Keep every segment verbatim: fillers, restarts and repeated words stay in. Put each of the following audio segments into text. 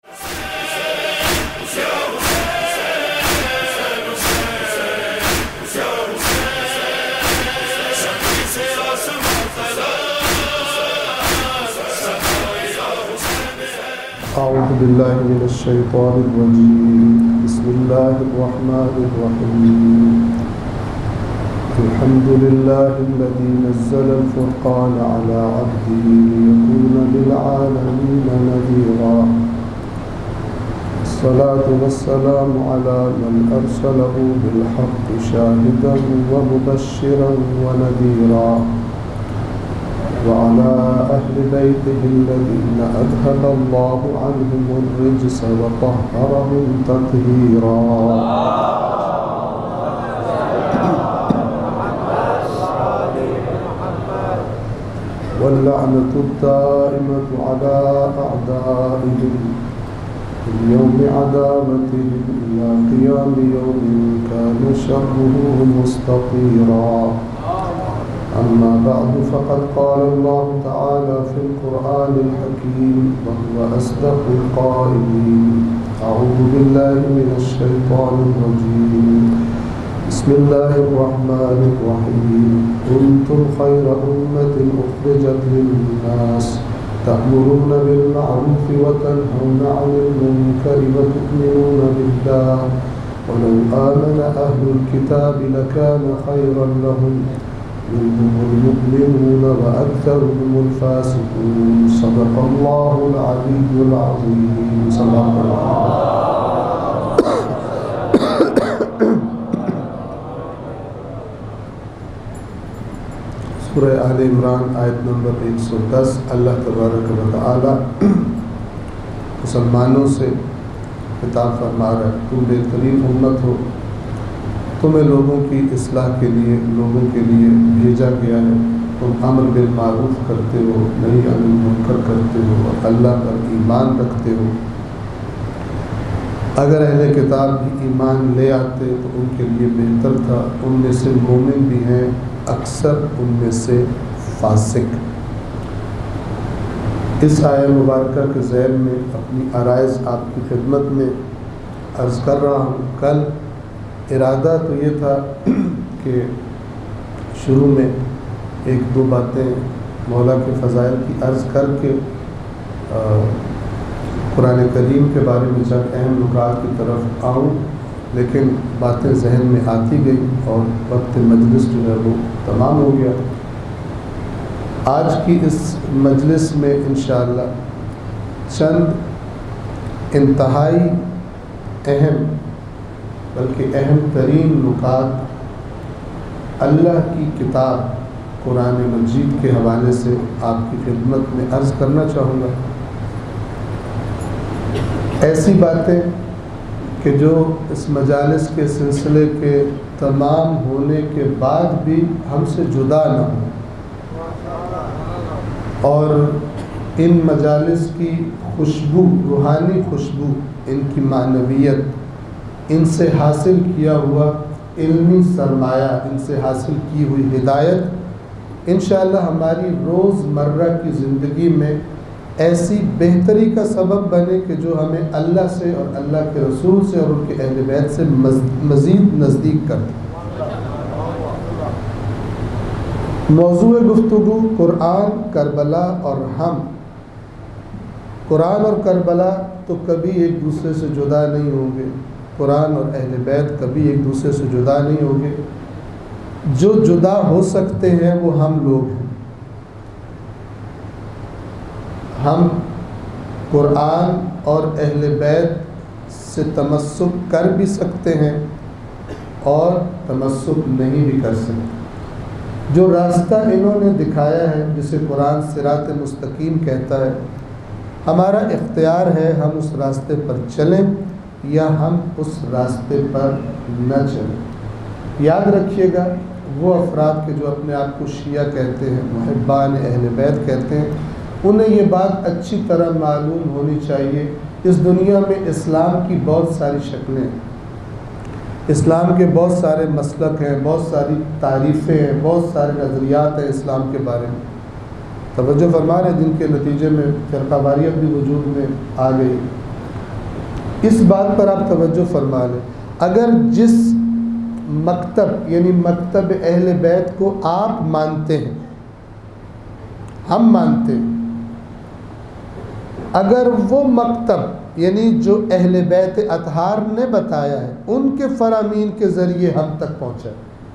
أعوذ بالله من الشيطان الرجيم. بسم الله الرحمن الرحيم. الحمد لله الذي نزل الفرقان على عبده ليكون للعالمين نذيرا. الصلاة والسلام على من أرسله بالحق شاهدا ومبشرا ونذيرا، وعلى أهل بيته الذين أذهب الله عنهم الرجس وطهرهم تطهيرا. واللعنة الدائمة على أعدائهم من يوم عداوتهم إلى قيام يوم كان شره مستطيرا. أما بعد، فقد قال الله تعالى في القرآن الحكيم وهو أصدق القائلين: أعوذ بالله من الشيطان الرجيم. بسم الله الرحمن الرحيم. كنتم خير أمة أخرجت للناس تأمرون بالمعروف وتنهون عن المنكر وتؤمنون بالله ولو آمن أهل الكتاب لكان خيرا لهم منهم المؤمنون وأكثرهم الفاسقون. صدق الله العلي العظيم. صدق الله. سورہ آل عمران آیت نمبر ایک سو دس. اللہ تبارک و تعالی مسلمانوں سے خطاب فرما رہا ہے: تم بہترین امت ہو، تمہیں لوگوں کی اصلاح کے لیے لوگوں کے لیے بھیجا گیا ہے. تم امر بالمعروف کرتے ہو، نہی عن المنکر کرتے ہو، اور اللہ پر ایمان رکھتے ہو. اگر اہل کتاب بھی ایمان لے آتے تو ان کے لیے بہتر تھا. ان میں سے مومن بھی ہیں، اکثر ان میں سے فاسق. اس آیہ مبارکہ کے ذیل میں اپنی آرائز آپ کی خدمت میں عرض کر رہا ہوں. کل ارادہ تو یہ تھا کہ شروع میں ایک دو باتیں مولا کے فضائل کی عرض کر کے قرآن کریم کے بارے میں چند اہم نکات کی طرف آؤں، لیکن باتیں ذہن میں آتی گئی اور وقت مجلس جو ہے وہ تمام ہو گیا. آج کی اس مجلس میں انشاءاللہ چند انتہائی اہم بلکہ اہم ترین نکات اللہ کی کتاب قرآن مجید کے حوالے سے آپ کی خدمت میں عرض کرنا چاہوں گا. ایسی باتیں کہ جو اس مجالس کے سلسلے کے تمام ہونے کے بعد بھی ہم سے جدا نہ ہوں، اور ان مجالس کی خوشبو، روحانی خوشبو، ان کی معنویت، ان سے حاصل کیا ہوا علمی سرمایہ، ان سے حاصل کی ہوئی ہدایت انشاءاللہ ہماری روز مرہ کی زندگی میں ایسی بہتری کا سبب بنے کہ جو ہمیں اللہ سے اور اللہ کے رسول سے اور ان کے اہل بیت سے مزید نزدیک کر دے. موضوع گفتگو قرآن، کربلا اور ہم. قرآن اور کربلا تو کبھی ایک دوسرے سے جدا نہیں ہوں گے. قرآن اور اہل بیت کبھی ایک دوسرے سے جدا نہیں ہوں گے. جو جدا ہو سکتے ہیں وہ ہم لوگ ہیں. ہم قرآن اور اہل بیت سے تمسک کر بھی سکتے ہیں اور تمسک نہیں بھی کر سکتے. جو راستہ انہوں نے دکھایا ہے، جسے قرآن صراط مستقیم کہتا ہے، ہمارا اختیار ہے ہم اس راستے پر چلیں یا ہم اس راستے پر نہ چلیں. یاد رکھیے گا، وہ افراد کے جو اپنے آپ کو شیعہ کہتے ہیں، محبان اہل بیت کہتے ہیں، انہیں یہ بات اچھی طرح معلوم ہونی چاہیے اس دنیا میں اسلام کی بہت ساری شکلیں ہیں، اسلام کے بہت سارے مسلک ہیں، بہت ساری تعریفیں ہیں، بہت سارے نظریات ہیں اسلام کے بارے میں. توجہ فرما رہے ہیں، جن کے نتیجے میں فرقہ واریت بھی وجود میں آ گئی. اس بات پر آپ توجہ فرما لیں، اگر جس مکتب یعنی مکتب اہل بیت کو آپ مانتے ہیں، ہم مانتے ہیں، اگر وہ مکتب یعنی جو اہل بیت اطہار نے بتایا ہے ان کے فرامین کے ذریعے ہم تک پہنچا،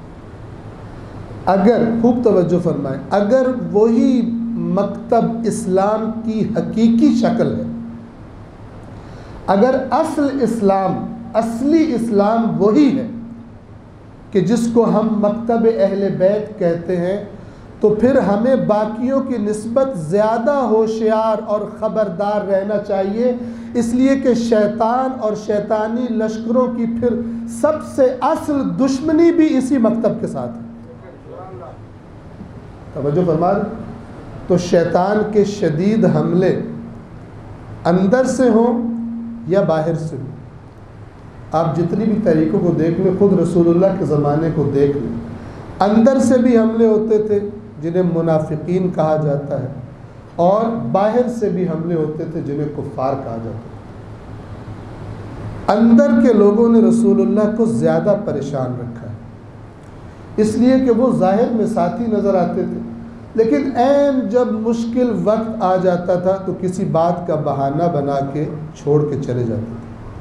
اگر خوب توجہ فرمائیں، اگر وہی مکتب اسلام کی حقیقی شکل ہے، اگر اصل اسلام اصلی اسلام وہی ہے کہ جس کو ہم مکتب اہل بیت کہتے ہیں، تو پھر ہمیں باقیوں کی نسبت زیادہ ہوشیار اور خبردار رہنا چاہیے، اس لیے کہ شیطان اور شیطانی لشکروں کی پھر سب سے اصل دشمنی بھی اسی مکتب کے ساتھ ہے۔ توجہ فرما رہے؟ تو شیطان کے شدید حملے اندر سے ہوں یا باہر سے ہوں، آپ جتنی بھی طریقوں کو دیکھ لیں، خود رسول اللہ کے زمانے کو دیکھ لیں، اندر سے بھی حملے ہوتے تھے جنہیں منافقین کہا جاتا ہے، اور باہر سے بھی حملے ہوتے تھے جنہیں کفار کہا جاتا ہے۔ اندر کے لوگوں نے رسول اللہ کو زیادہ پریشان رکھا ہے، اس لیے کہ وہ ظاہر میں ساتھی نظر آتے تھے، لیکن عین جب مشکل وقت آ جاتا تھا تو کسی بات کا بہانہ بنا کے چھوڑ کے چلے جاتے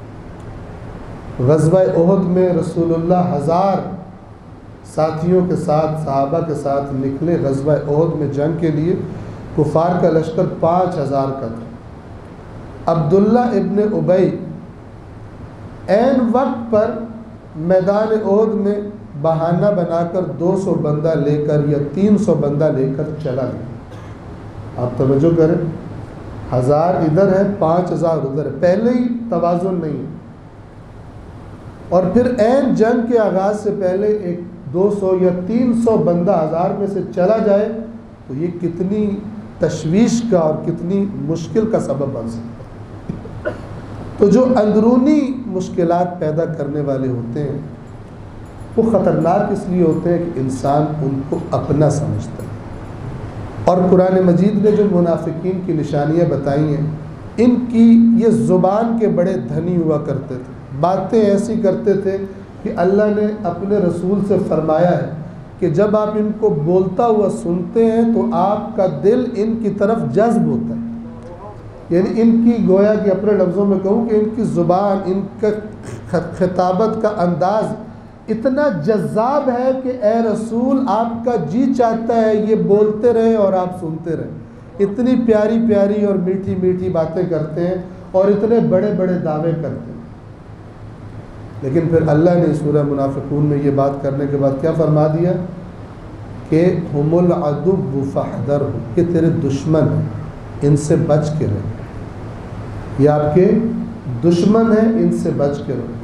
تھے۔ غزوہ احد میں رسول اللہ ہزار ساتھیوں کے ساتھ، صحابہ کے ساتھ نکلے غزوہ احد میں جنگ کے لیے، کفار کا لشکر پانچ ہزار کا تھا۔ عبداللہ ابن ابی عین وقت پر میدان احد میں بہانہ بنا کر دو سو بندہ لے کر یا تین سو بندہ لے کر چلا گیا۔ آپ توجہ کریں، ہزار ادھر ہے، پانچ ہزار ادھر ہے، پہلے ہی توازن نہیں ہے، اور پھر عین جنگ کے آغاز سے پہلے ایک دو سو یا تین سو بندہ ہزار میں سے چلا جائے تو یہ کتنی تشویش کا اور کتنی مشکل کا سبب بن سکتا ہے۔ تو جو اندرونی مشکلات پیدا کرنے والے ہوتے ہیں وہ خطرناک اس لیے ہوتے ہیں کہ انسان ان کو اپنا سمجھتا ہے، اور قرآن مجید نے جو منافقین کی نشانیاں بتائی ہیں، ان کی یہ زبان کے بڑے دھنی ہوا کرتے تھے، باتیں ایسی کرتے تھے کہ اللہ نے اپنے رسول سے فرمایا ہے کہ جب آپ ان کو بولتا ہوا سنتے ہیں تو آپ کا دل ان کی طرف جذب ہوتا ہے، یعنی ان کی گویا کہ اپنے لفظوں میں کہوں کہ ان کی زبان، ان کا خطابت کا انداز اتنا جذاب ہے کہ اے رسول آپ کا جی چاہتا ہے یہ بولتے رہیں اور آپ سنتے رہیں۔ اتنی پیاری پیاری اور میٹھی میٹھی باتیں کرتے ہیں اور اتنے بڑے بڑے دعوے کرتے ہیں، لیکن پھر اللہ نے سورہ منافقون میں یہ بات کرنے کے بعد کیا فرما دیا کہ ہم العدو فاحذرہم، کہ تیرے دشمن ہیں، ان سے بچ کے رہے، یہ آپ کے دشمن ہیں، ان سے بچ کے رہے۔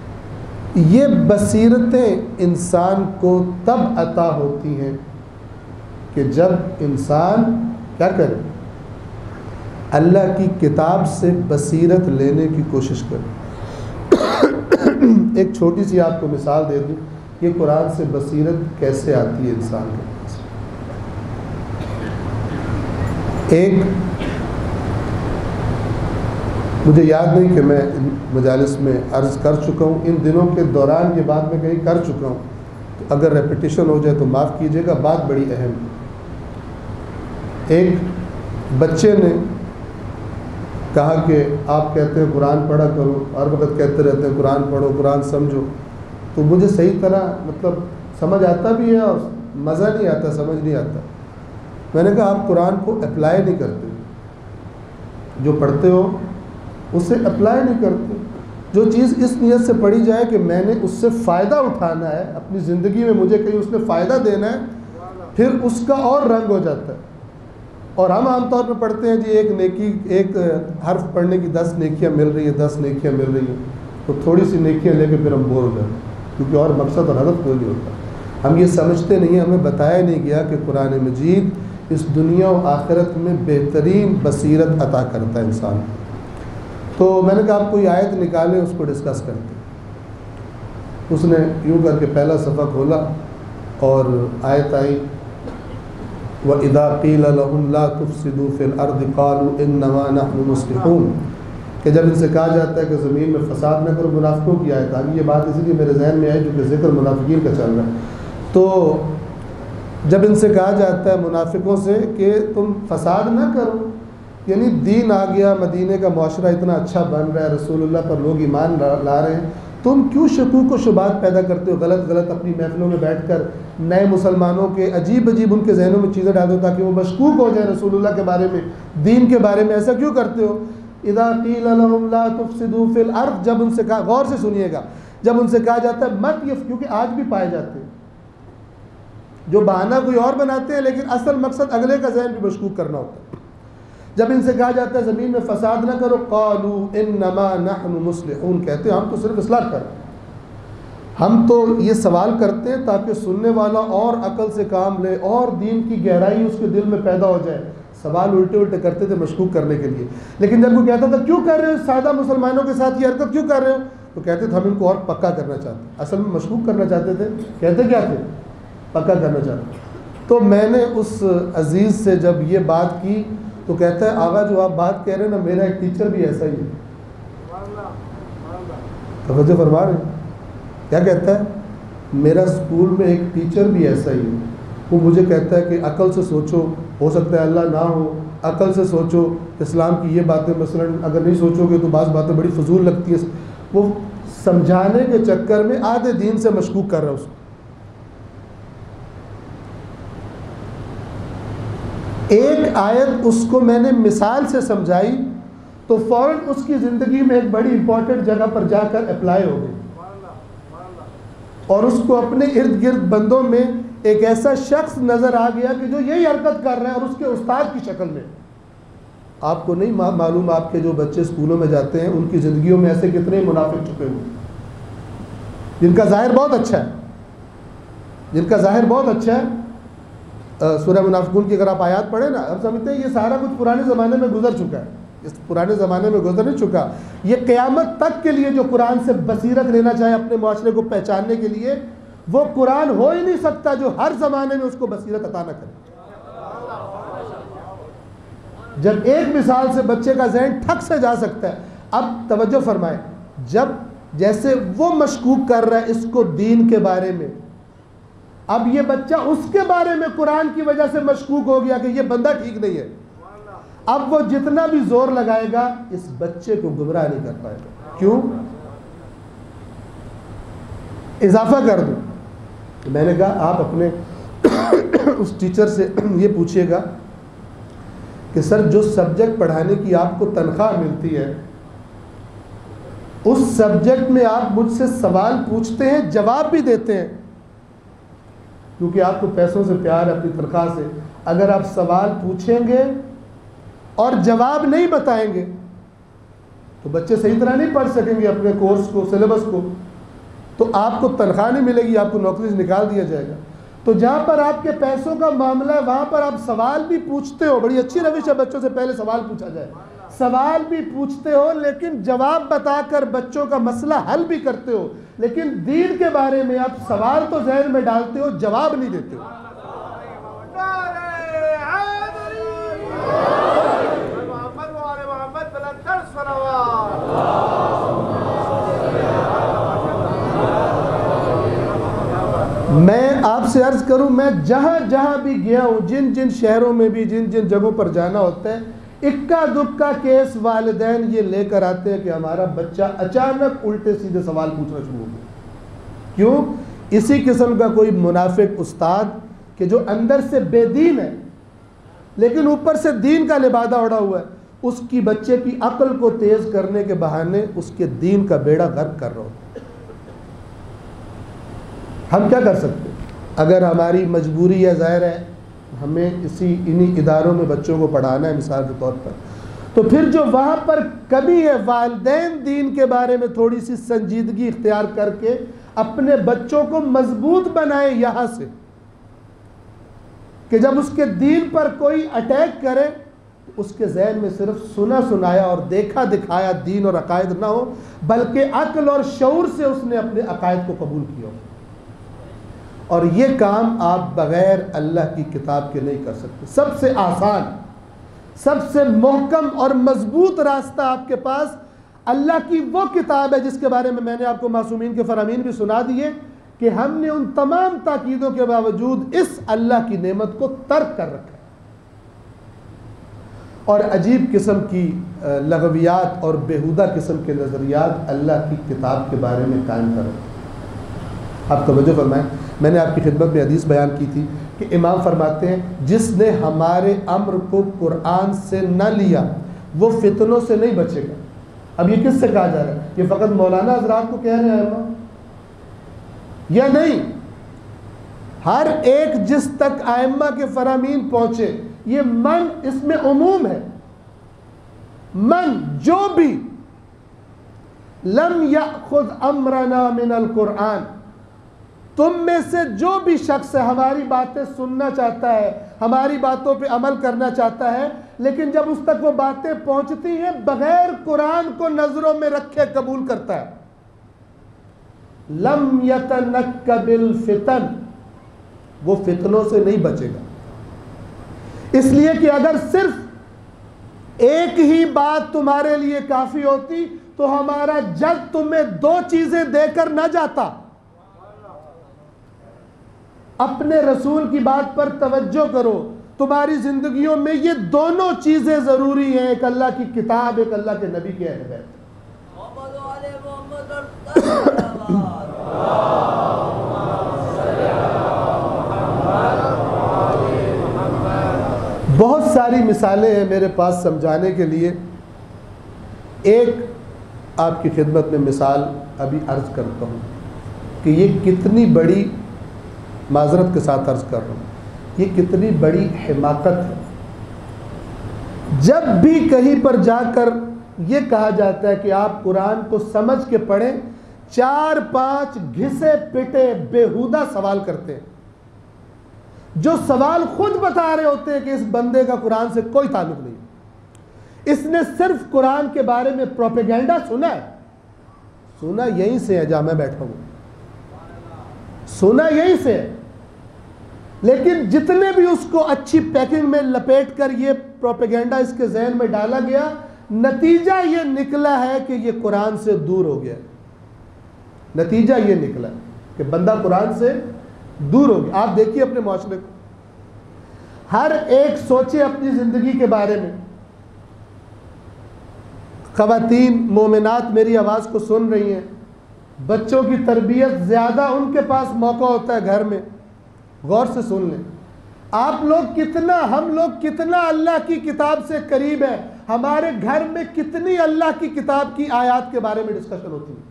یہ بصیرتیں انسان کو تب عطا ہوتی ہیں کہ جب انسان کیا کرے، اللہ کی کتاب سے بصیرت لینے کی کوشش کرے۔ ایک چھوٹی سی آپ کو مثال دے دوں، یہ قرآن سے بصیرت کیسے آتی ہے انسان کے پاس۔ ایک مجھے یاد نہیں کہ میں ان مجالس میں عرض کر چکا ہوں، ان دنوں کے دوران یہ بات میں کہیں کر چکا ہوں، تو اگر ریپیٹیشن ہو جائے تو معاف کیجیے گا، بات بڑی اہم ہے۔ ایک بچے نے کہا کہ آپ کہتے ہیں قرآن پڑھا کرو، ہر وقت کہتے رہتے ہیں قرآن پڑھو، قرآن سمجھو، تو مجھے صحیح طرح مطلب سمجھ آتا بھی ہے اور مزہ نہیں آتا، سمجھ نہیں آتا۔ میں نے کہا آپ قرآن کو اپلائی نہیں کرتے، جو پڑھتے ہو اسے اپلائی نہیں کرتے۔ جو چیز اس نیت سے پڑھی جائے کہ میں نے اس سے فائدہ اٹھانا ہے، اپنی زندگی میں مجھے کہیں اس نے فائدہ دینا ہے، پھر اس کا اور رنگ ہو جاتا ہے۔ اور ہم عام طور پہ پڑھتے ہیں جی ایک نیکی، ایک حرف پڑھنے کی دس نیکیاں مل رہی ہیں، دس نیکیاں مل رہی ہیں، تو تھوڑی سی نیکیاں لے کے پھر ہم بور ہو جاتے ہیں، کیونکہ اور مقصد اور ہدف کوئی نہیں ہوتا۔ ہم یہ سمجھتے نہیں، ہمیں بتایا نہیں گیا کہ قرآن مجید اس دنیا و آخرت میں بہترین بصیرت عطا کرتا ہے انسان کو۔ تو میں نے کہا آپ کوئی آیت نکالیں، اس کو ڈسکس کرتے ہیں۔ اس نے یوں کر کے پہلا صفحہ کھولا اور آیت آئی وَإِذَا قِيلَ لَهُمْ لَا تُفْسِدُوا فِي الْأَرْضِ قَالُوا إِنَّمَا نَحْنُ مُصْلِحُونَ، کہ جب ان سے کہا جاتا ہے کہ زمین میں فساد نہ کرو، منافقوں کی آیت آ گئی. یہ بات اسی لیے میرے ذہن میں آئی جو کہ ذکر منافقین کا چل رہا ہے. تو جب ان سے کہا جاتا ہے منافقوں سے کہ تم فساد نہ کرو، یعنی دین آ گیا، مدینے کا معاشرہ اتنا اچھا بن رہا ہے، رسول اللہ پر لوگ ایمان لا رہے ہیں، تم کیوں شکوک و شبہات پیدا کرتے ہو؟ غلط غلط اپنی محفلوں میں بیٹھ کر نئے مسلمانوں کے عجیب عجیب ان کے ذہنوں میں چیزیں ڈال دو تاکہ وہ مشکوک ہو جائیں رسول اللہ کے بارے میں، دین کے بارے میں. ایسا کیوں کرتے ہو؟ اذا قیل لهم لا تفسدوا فی الارض، جب ان سے کہا، غور سے سنیے گا، جب ان سے کہا جاتا ہے مت یہ، کیونکہ آج بھی پائے جاتے ہیں جو بہانہ کوئی اور بناتے ہیں لیکن اصل مقصد اگلے کا ذہن بھی مشکوک کرنا ہوتا ہے. جب ان سے کہا جاتا ہے زمین میں فساد نہ کرو، قالوا انما نحن مصلحون، کہتے ہیں ہم تو صرف اصلاح کر رہے ہیں. ہم تو یہ سوال کرتے ہیں تاکہ سننے والا اور عقل سے کام لے اور دین کی گہرائی اس کے دل میں پیدا ہو جائے. سوال الٹے الٹے کرتے تھے مشکوک کرنے کے لیے. لیکن جب وہ کہتا تھا کیوں کر رہے ہو سادہ مسلمانوں کے ساتھ یہ حرکت کیوں کر رہے ہو، تو کہتے تھے ہم ان کو اور پکا کرنا چاہتے ہیں. اصل میں مشکوک کرنا چاہتے تھے، کہتے کیا تھے؟ پکا کرنا چاہتے. تو میں نے اس عزیز سے جب یہ بات کی تو کہتا ہے آغا جو آپ بات کہہ رہے ہیں نا، میرا ایک ٹیچر بھی ایسا ہی ہے. توجہ فرما رہے ہیں؟ کیا کہتا ہے؟ میرا اسکول میں ایک ٹیچر بھی ایسا ہی ہے. وہ مجھے کہتا ہے کہ عقل سے سوچو، ہو سکتا ہے اللہ نہ ہو، عقل سے سوچو، اسلام کی یہ باتیں مثلا اگر نہیں سوچو گے تو بعض باتیں بڑی فضول لگتی ہیں. وہ سمجھانے کے چکر میں آدھے دین سے مشکوک کر رہا ہے اس کو. ایک آیت اس کو میں نے مثال سے سمجھائی تو فوراً اس کی زندگی میں ایک بڑی امپورٹنٹ جگہ پر جا کر اپلائی ہو گئی، اور اس کو اپنے ارد گرد بندوں میں ایک ایسا شخص نظر آ گیا کہ جو یہی حرکت کر رہا ہے اور اس کے استاد کی شکل میں. آپ کو نہیں معلوم، آپ کے جو بچے اسکولوں میں جاتے ہیں ان کی زندگیوں میں ایسے کتنے منافق چھپے ہوئے جن کا ظاہر بہت اچھا ہے، جن کا ظاہر بہت اچھا ہے. سورہ منافقون کی اگر آپ آیات پڑھیں نا، ہم سمجھتے ہیں یہ سارا کچھ پرانے زمانے میں گزر چکا ہے. اس پرانے زمانے میں گزر نہیں چکا، یہ قیامت تک کے لیے جو قرآن سے بصیرت لینا چاہے اپنے معاشرے کو پہچاننے کے لیے، وہ قرآن ہو ہی نہیں سکتا جو ہر زمانے میں اس کو بصیرت عطا نہ کرے. جب ایک مثال سے بچے کا ذہن ٹھک سے جا سکتا ہے. اب توجہ فرمائیں، جب جیسے وہ مشکوک کر رہا ہے اس کو دین کے بارے میں، اب یہ بچہ اس کے بارے میں قرآن کی وجہ سے مشکوک ہو گیا کہ یہ بندہ ٹھیک نہیں ہے. اب وہ جتنا بھی زور لگائے گا اس بچے کو گمراہ نہیں کر پائے گا. کیوں؟ اضافہ کر دوں، میں نے کہا آپ اپنے اس ٹیچر سے یہ پوچھئے گا کہ سر جو سبجیکٹ پڑھانے کی آپ کو تنخواہ ملتی ہے اس سبجیکٹ میں آپ مجھ سے سوال پوچھتے ہیں، جواب بھی دیتے ہیں، کیونکہ آپ کو پیسوں سے پیار ہے اپنی تنخواہ سے. اگر آپ سوال پوچھیں گے اور جواب نہیں بتائیں گے تو بچے صحیح طرح نہیں پڑھ سکیں گے اپنے کورس کو، سلیبس کو، تو آپ کو تنخواہ نہیں ملے گی، آپ کو نوکری سے نکال دیا جائے گا. تو جہاں پر آپ کے پیسوں کا معاملہ ہے وہاں پر آپ سوال بھی پوچھتے ہو. بڑی اچھی روش ہے بچوں سے پہلے سوال پوچھا جائے. سوال بھی پوچھتے ہو لیکن جواب بتا کر بچوں کا مسئلہ حل بھی کرتے ہو. لیکن دین کے بارے میں آپ سوال تو ذہن میں ڈالتے ہو، جواب نہیں دیتے ہو. میں آپ سے عرض کروں، میں جہاں جہاں بھی گیا ہوں، جن جن شہروں میں بھی جن جن جگہوں پر جانا ہوتا ہے، اکا دکا کیس والدین یہ لے کر آتے ہیں کہ ہمارا بچہ اچانک الٹے سیدھے سوال پوچھنا شروع ہو گیا. کیوں؟ اسی قسم کا کوئی منافق استاد کہ جو اندر سے بے دین ہے لیکن اوپر سے دین کا لبادہ اڑا ہوا ہے، اس کی بچے کی عقل کو تیز کرنے کے بہانے اس کے دین کا بیڑا غرق کر رہا ہوتا ہے. ہم کیا کر سکتے؟ اگر ہماری مجبوری ہے، ظاہر ہے ہمیں اسی انہی اداروں میں بچوں کو پڑھانا ہے مثال کے طور پر، تو پھر جو وہاں پر کمی ہے، والدین دین کے بارے میں تھوڑی سی سنجیدگی اختیار کر کے اپنے بچوں کو مضبوط بنائیں یہاں سے، کہ جب اس کے دین پر کوئی اٹیک کرے اس کے ذہن میں صرف سنا سنایا اور دیکھا دکھایا دین اور عقائد نہ ہو، بلکہ عقل اور شعور سے اس نے اپنے عقائد کو قبول کیا ہو. اور یہ کام آپ بغیر اللہ کی کتاب کے نہیں کر سکتے. سب سے آسان، سب سے محکم اور مضبوط راستہ آپ کے پاس اللہ کی وہ کتاب ہے جس کے بارے میں میں نے آپ کو معصومین کے فرامین بھی سنا دیے کہ ہم نے ان تمام تاکیدوں کے باوجود اس اللہ کی نعمت کو ترک کر رکھا ہے اور عجیب قسم کی لغویات اور بیہودہ قسم کے نظریات اللہ کی کتاب کے بارے میں قائم کر رکھے۔ آپ توجہ فرمائیں، میں نے آپ کی خدمت میں حدیث بیان کی تھی کہ امام فرماتے ہیں جس نے ہمارے امر کو قرآن سے نہ لیا وہ فتنوں سے نہیں بچے گا۔ اب یہ کس سے کہا جا رہا ہے؟ یہ فقط مولانا حضرات کو کہہ رہے ہیں یا نہیں؟ ہر ایک جس تک ائمہ کے فرامین پہنچے، یہ من اس میں عموم ہے۔ من جو بھی لم یأخذ امرنا من القرآن، تم میں سے جو بھی شخص ہماری باتیں سننا چاہتا ہے، ہماری باتوں پہ عمل کرنا چاہتا ہے، لیکن جب اس تک وہ باتیں پہنچتی ہیں بغیر قرآن کو نظروں میں رکھے قبول کرتا ہے، لم یتنکب الفتن، وہ فتنوں سے نہیں بچے گا۔ اس لیے کہ اگر صرف ایک ہی بات تمہارے لیے کافی ہوتی تو ہمارا جج تمہیں دو چیزیں دے کر نہ جاتا۔ اپنے رسول کی بات پر توجہ کرو، تمہاری زندگیوں میں یہ دونوں چیزیں ضروری ہیں، ایک اللہ کی کتاب، ایک اللہ کے نبی کے اہل بیت۔ بہت ساری مثالیں ہیں میرے پاس سمجھانے کے لیے۔ ایک آپ کی خدمت میں مثال ابھی عرض کرتا ہوں کہ یہ کتنی بڑی، معذرت کے ساتھ عرض کر رہا ہوں، یہ کتنی بڑی حماقت ہے۔ جب بھی کہیں پر جا کر یہ کہا جاتا ہے کہ آپ قرآن کو سمجھ کے پڑھیں، چار پانچ گھسے پٹے بیہودہ سوال کرتے ہیں، جو سوال خود بتا رہے ہوتے ہیں کہ اس بندے کا قرآن سے کوئی تعلق نہیں، اس نے صرف قرآن کے بارے میں پروپیگنڈا سنا ہے۔ سنا یہیں سے ہے جہاں میں بیٹھا ہوں، سنا یہیں سے ہے، لیکن جتنے بھی اس کو اچھی پیکنگ میں لپیٹ کر یہ پروپیگنڈا اس کے ذہن میں ڈالا گیا، نتیجہ یہ نکلا ہے کہ یہ قرآن سے دور ہو گیا۔ نتیجہ یہ نکلا کہ بندہ قرآن سے دور ہو گیا۔ آپ دیکھیے اپنے معاشرے کو، ہر ایک سوچے اپنی زندگی کے بارے میں۔ خواتین مومنات میری آواز کو سن رہی ہیں، بچوں کی تربیت زیادہ ان کے پاس موقع ہوتا ہے گھر میں، غور سے سن لیں۔ آپ لوگ کتنا، ہم لوگ کتنا اللہ کی کتاب سے قریب ہیں، ہمارے گھر میں کتنی اللہ کی کتاب کی آیات کے بارے میں ڈسکشن ہوتی ہے۔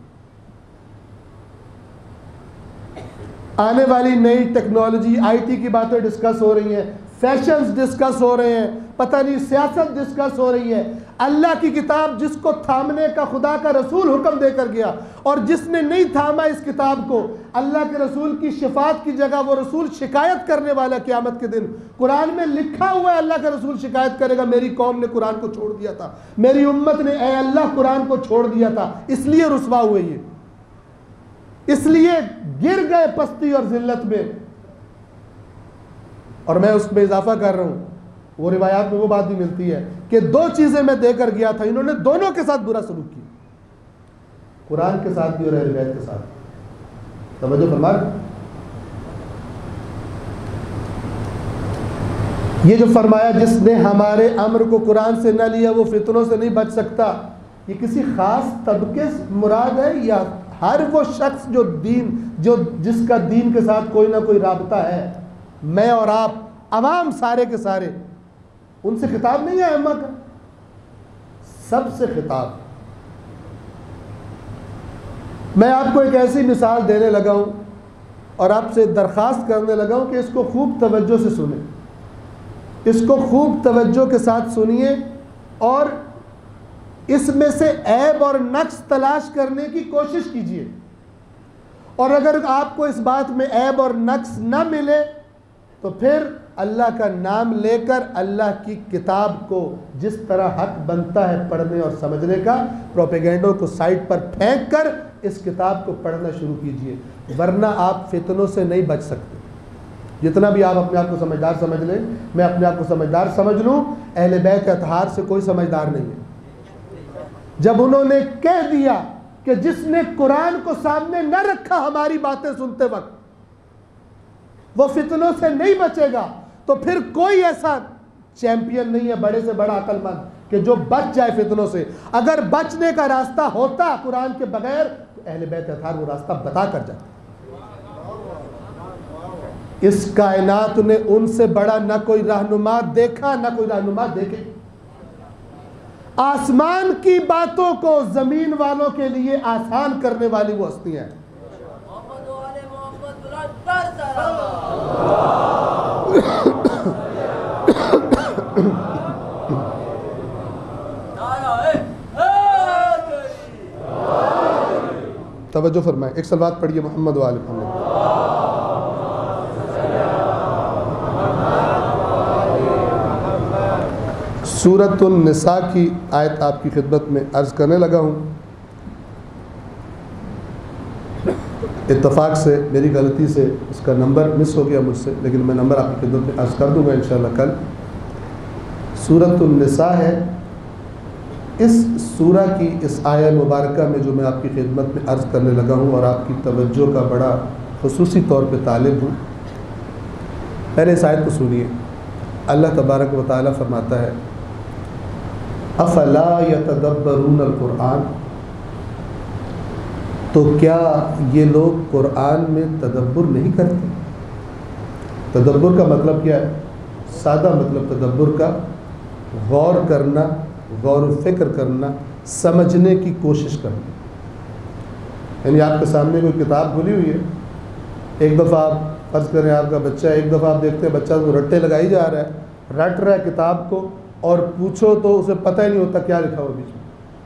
آنے والی نئی ٹیکنالوجی، آئی ٹی کی باتیں ڈسکس ہو رہی ہیں، فیشنز ڈسکس ہو رہے ہیں، پتہ نہیں سیاست ڈسکس ہو رہی ہے۔ اللہ کی کتاب جس کو تھامنے کا خدا کا رسول حکم دے کر گیا، اور جس نے نہیں تھاما اس کتاب کو، اللہ کے رسول کی شفاعت کی جگہ وہ رسول شکایت کرنے والا قیامت کے دن۔ قرآن میں لکھا ہوا ہے اللہ کا رسول شکایت کرے گا، میری قوم نے قرآن کو چھوڑ دیا تھا، میری امت نے اے اللہ قرآن کو چھوڑ دیا تھا، اس لیے رسوا ہوئے، یہ اس لیے گر گئے پستی اور ذلت میں۔ اور میں اس میں اضافہ کر رہا ہوں، وہ روایات میں وہ بات بھی ملتی ہے کہ دو چیزیں میں دے کر گیا تھا، انہوں نے دونوں کے ساتھ برا سلوک کیا، قرآن کے ساتھ بھی اور اہل بیت کے ساتھ۔ توجہ فرما، یہ جو فرمایا جس نے ہمارے امر کو قرآن سے نہ لیا وہ فتنوں سے نہیں بچ سکتا، یہ کسی خاص طبقے سے مراد ہے یا ہر وہ شخص جو دین جو جس کا دین کے ساتھ کوئی نہ کوئی رابطہ ہے؟ میں اور آپ عوام سارے کے سارے، ان سے خطاب نہیں ہے ائمہ کا، سب سے خطاب۔ میں آپ کو ایک ایسی مثال دینے لگا ہوں اور آپ سے درخواست کرنے لگا ہوں کہ اس کو خوب توجہ سے سنیں، اس کو خوب توجہ کے ساتھ سنیے اور اس میں سے عیب اور نقص تلاش کرنے کی کوشش کیجیے، اور اگر آپ کو اس بات میں عیب اور نقص نہ ملے تو پھر اللہ کا نام لے کر اللہ کی کتاب کو جس طرح حق بنتا ہے پڑھنے اور سمجھنے کا، پروپیگنڈوں کو سائٹ پر پھینک کر اس کتاب کو پڑھنا شروع کیجیے، ورنہ آپ فتنوں سے نہیں بچ سکتے۔ جتنا بھی آپ اپنے آپ کو سمجھدار سمجھ لیں، میں اپنے آپ کو سمجھدار سمجھ لوں، اہل بیت کے اطہار سے کوئی سمجھدار نہیں ہے۔ جب انہوں نے کہہ دیا کہ جس نے قرآن کو سامنے نہ رکھا ہماری باتیں سنتے وقت وہ فتنوں سے نہیں بچے گا، تو پھر کوئی ایسا چیمپئن نہیں ہے بڑے سے بڑا عقل مند کہ جو بچ جائے فتنوں سے۔ اگر بچنے کا راستہ ہوتا قرآن کے بغیر تو اہل بیت اطہار وہ راستہ بتا کر جاتے۔ اس کائنات نے ان سے بڑا نہ کوئی رہنما دیکھا نہ کوئی رہنما دیکھے۔ آسمان کی باتوں کو زمین والوں کے لیے آسان کرنے والی وہ ہستیاں ہیں۔ توجہ فرمائیں، ایک صلوات پڑھیے محمد و آل محمد۔ سورۃ النساء کی آیت آپ کی خدمت میں عرض کرنے لگا ہوں۔ اتفاق سے میری غلطی سے اس کا نمبر مس ہو گیا مجھ سے، لیکن میں نمبر آپ کی خدمت میں عرض کر دوں گا انشاءاللہ کل۔ سورۃ النساء ہے۔ اس سورہ کی اس آیہ مبارکہ میں جو میں آپ کی خدمت میں عرض کرنے لگا ہوں اور آپ کی توجہ کا بڑا خصوصی طور پہ طالب ہوں، پہلے اس آیت کو سنیے۔ اللہ تبارک و تعالیٰ فرماتا ہے افلا یتدبرون القرآن، تو کیا یہ لوگ قرآن میں تدبر نہیں کرتے؟ تدبر کا مطلب کیا ہے؟ سادہ مطلب تدبر کا غور کرنا، غور و فکر کرنا، سمجھنے کی کوشش کرنا۔ یعنی آپ کے سامنے کوئی کتاب کھلی ہوئی ہے، ایک دفعہ آپ فرض کریں آپ کا بچہ، ایک دفعہ آپ دیکھتے ہیں بچہ وہ رٹے لگائی جا رہا ہے، رٹ رہا ہے کتاب کو، اور پوچھو تو اسے پتہ ہی نہیں ہوتا کیا لکھا ہوا بیچ میں۔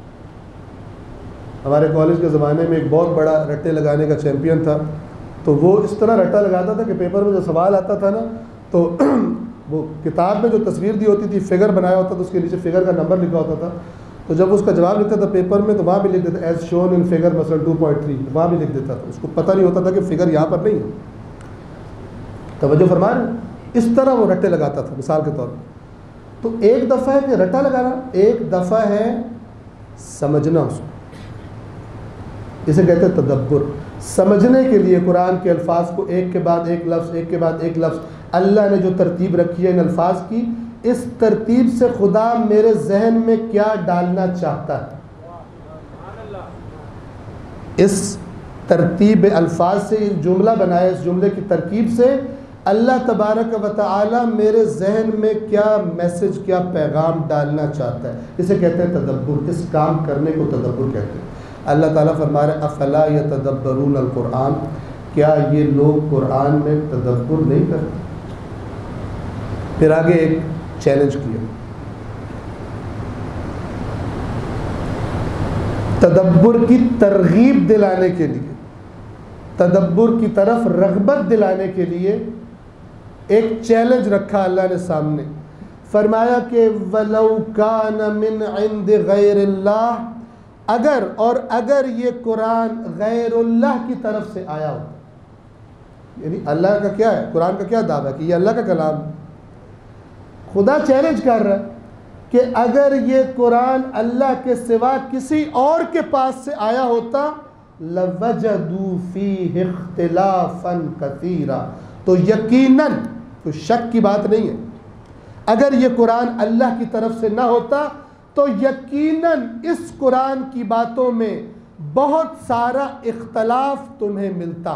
ہمارے کالج کے زمانے میں ایک بہت بڑا رٹے لگانے کا چیمپئن تھا، تو وہ اس طرح رٹا لگاتا تھا کہ پیپر میں جو سوال آتا تھا نا، تو وہ کتاب میں جو تصویر دی ہوتی تھی، فگر بنایا ہوتا تھا، اس کے نیچے فگر کا نمبر لکھا ہوتا تھا، تو جب اس کا جواب لکھتا تھا پیپر میں تو وہاں بھی لکھ دیتا ایز شون ان فگر مثلا ٹو پوائنٹ تھری، وہاں بھی لکھ دیتا تھا، اس کو پتہ نہیں ہوتا تھا کہ فگر یہاں پر نہیں ہے۔ توجہ فرما رہے ہیں؟ اس طرح وہ رٹے لگاتا تھا مثال کے طور پر۔ تو ایک دفعہ ہے کہ رٹا لگانا، ایک دفعہ ہے سمجھنا اس کو، اسے کہتے ہیں تدبر۔ سمجھنے کے لیے قرآن کے الفاظ کو ایک کے بعد ایک لفظ، ایک کے بعد ایک لفظ، اللہ نے جو ترتیب رکھی ہے ان الفاظ کی، اس ترتیب سے خدا میرے ذہن میں کیا ڈالنا چاہتا ہے، اس ترتیب الفاظ سے جملہ بنایا، اس جملے کی ترکیب سے اللہ تبارک و تعالی میرے ذہن میں کیا میسج، کیا پیغام ڈالنا چاہتا ہے، اسے کہتے ہیں تدبر۔ اس کام کرنے کو تدبر کہتے ہیں۔ اللہ تعالیٰ فرما رہے افلا یتدبرون القرآن، کیا یہ لوگ قرآن میں تدبر نہیں کرتے؟ پھر آگے ایک چیلنج کیا، تدبر کی ترغیب دلانے کے لیے، تدبر کی طرف رغبت دلانے کے لیے ایک چیلنج رکھا اللہ نے سامنے۔ فرمایا کہ وَلَوْ كَانَ مِنْ عِنْدِ غَيْرِ اللَّهِ، اگر اور اگر یہ قرآن غیر اللہ کی طرف سے آیا ہو، یعنی اللہ کا کیا ہے، قرآن کا کیا دعویٰ ہے کہ یہ اللہ کا کلام ہے۔ خدا چیلنج کر رہا ہے کہ اگر یہ قرآن اللہ کے سوا کسی اور کے پاس سے آیا ہوتا لَوَجَدُوا فِيهِ اخْتِلَافًا كَثِيرًا، تو یقیناً کوئی شک کی بات نہیں ہے، اگر یہ قرآن اللہ کی طرف سے نہ ہوتا تو یقیناً اس قرآن کی باتوں میں بہت سارا اختلاف تمہیں ملتا،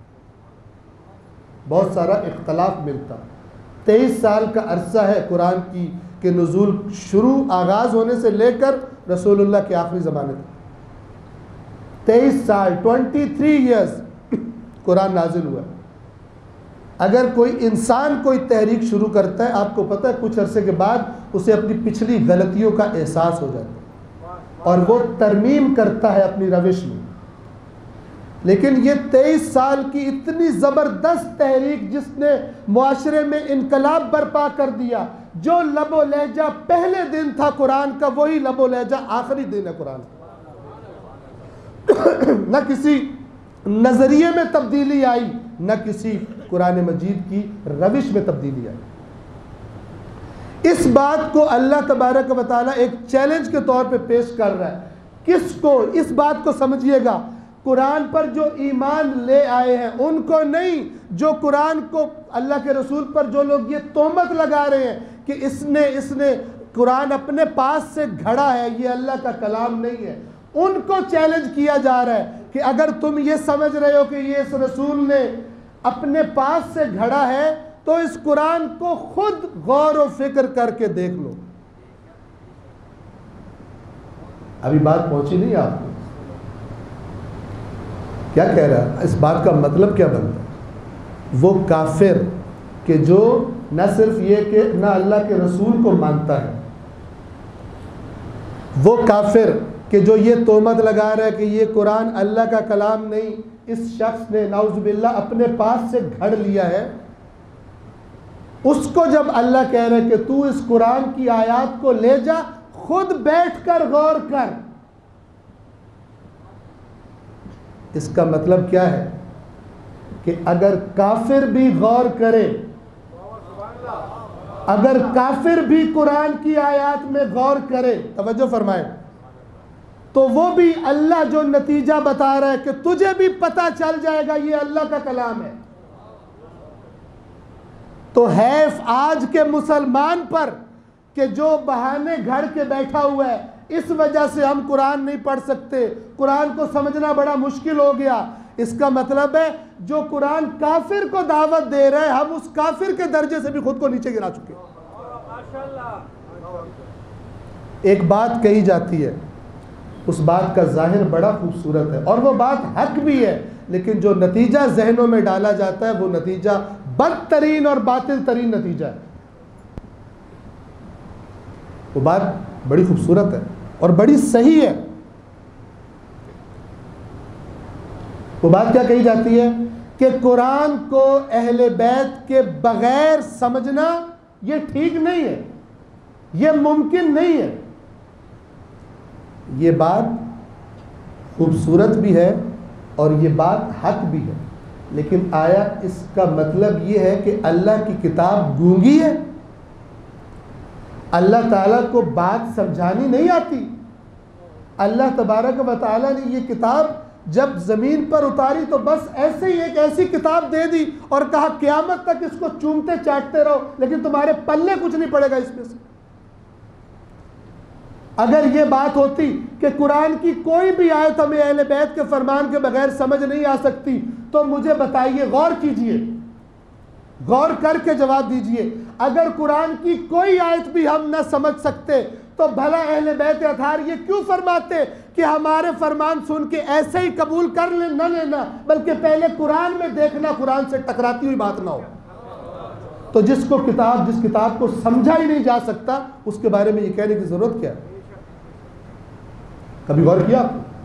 بہت سارا اختلاف ملتا۔ تیئیس سال کا عرصہ ہے قرآن کی کہ نزول شروع آغاز ہونے سے لے کر رسول اللہ کے آخری زمانے تک، تیئیس سال، ٹوینٹی تھری ایئرز قرآن نازل ہوا۔ اگر کوئی انسان کوئی تحریک شروع کرتا ہے، آپ کو پتہ ہے کچھ عرصے کے بعد اسے اپنی پچھلی غلطیوں کا احساس ہو جاتا ہے اور وہ ترمیم کرتا ہے اپنی روش میں۔ لیکن یہ تیئیس سال کی اتنی زبردست تحریک جس نے معاشرے میں انقلاب برپا کر دیا، جو لب و لہجہ پہلے دن تھا قرآن کا وہی لب و لہجہ آخری دن ہے قرآن کا۔ نہ کسی نظریے میں تبدیلی آئی، نہ کسی قرآن مجید کی روش میں تبدیلی آئی۔ اس بات کو اللہ تبارک و تعالیٰ ایک چیلنج کے طور پہ پیش کر رہا ہے کس کو؟ اس بات کو سمجھیے گا، قرآن پر جو ایمان لے آئے ہیں ان کو نہیں، جو قرآن کو اللہ کے رسول پر جو لوگ یہ تہمت لگا رہے ہیں کہ اس نے اس نے قرآن اپنے پاس سے گھڑا ہے، یہ اللہ کا کلام نہیں ہے، ان کو چیلنج کیا جا رہا ہے کہ اگر تم یہ سمجھ رہے ہو کہ یہ اس رسول نے اپنے پاس سے گھڑا ہے تو اس قرآن کو خود غور و فکر کر کے دیکھ لو۔ ابھی بات پہنچی نہیں آپ کو؟ کیا کہہ رہا ہے؟ اس بات کا مطلب کیا بنتا ہے؟ وہ کافر کہ جو نہ صرف یہ کہ نہ اللہ کے رسول کو مانتا ہے، وہ کافر کہ جو یہ تہمت لگا رہا ہے کہ یہ قرآن اللہ کا کلام نہیں، اس شخص نے نعوذ باللہ اپنے پاس سے گھڑ لیا ہے، اس کو جب اللہ کہہ رہے کہ تو اس قرآن کی آیات کو لے جا، خود بیٹھ کر غور کر، اس کا مطلب کیا ہے کہ اگر کافر بھی غور کرے، اگر کافر بھی قرآن کی آیات میں غور کرے، توجہ فرمائیں، تو وہ بھی اللہ جو نتیجہ بتا رہا ہے کہ تجھے بھی پتہ چل جائے گا یہ اللہ کا کلام ہے۔ تو حیف آج کے مسلمان پر کہ جو بہانے گھڑ کے بیٹھا ہوا ہے، اس وجہ سے ہم قرآن نہیں پڑھ سکتے، قرآن کو سمجھنا بڑا مشکل ہو گیا۔ اس کا مطلب ہے جو قرآن کافر کو دعوت دے رہے ہیں، ہم اس کافر کے درجے سے بھی خود کو نیچے گرا چکے۔ ایک بات کہی جاتی ہے، اس بات کا ظاہر بڑا خوبصورت ہے اور وہ بات حق بھی ہے، لیکن جو نتیجہ ذہنوں میں ڈالا جاتا ہے وہ نتیجہ بدترین اور باطل ترین نتیجہ ہے۔ وہ بات بڑی خوبصورت ہے اور بڑی صحیح ہے۔ وہ بات کیا کہی جاتی ہے کہ قرآن کو اہل بیت کے بغیر سمجھنا یہ ٹھیک نہیں ہے، یہ ممکن نہیں ہے۔ یہ بات خوبصورت بھی ہے اور یہ بات حق بھی ہے، لیکن آیا اس کا مطلب یہ ہے کہ اللہ کی کتاب گونگی ہے؟ اللہ تعالیٰ کو بات سمجھانی نہیں آتی؟ اللہ تبارک و تعالیٰ نے یہ کتاب جب زمین پر اتاری تو بس ایسے ہی ایک ایسی کتاب دے دی اور کہا قیامت تک اس کو چومتے چاٹتے رہو، لیکن تمہارے پلے کچھ نہیں پڑے گا اس میں سے۔ اگر یہ بات ہوتی کہ قرآن کی کوئی بھی آیت ہمیں اہل بیت کے فرمان کے بغیر سمجھ نہیں آ سکتی تو مجھے بتائیے، غور کیجئے، غور کر کے جواب دیجئے، اگر قرآن کی کوئی آیت بھی ہم نہ سمجھ سکتے تو بھلا اہل بیت اطہار یہ کیوں فرماتے کہ ہمارے فرمان سن کے ایسے ہی قبول کر لیں، نہ لینا، بلکہ پہلے قرآن میں دیکھنا قرآن سے ٹکراتی ہوئی بات نہ ہو۔ تو جس کو کتاب جس کتاب کو سمجھا ہی نہیں جا سکتا اس کے بارے میں یہ کہنے کی ضرورت کیا ہے؟ کبھی غور کیا؟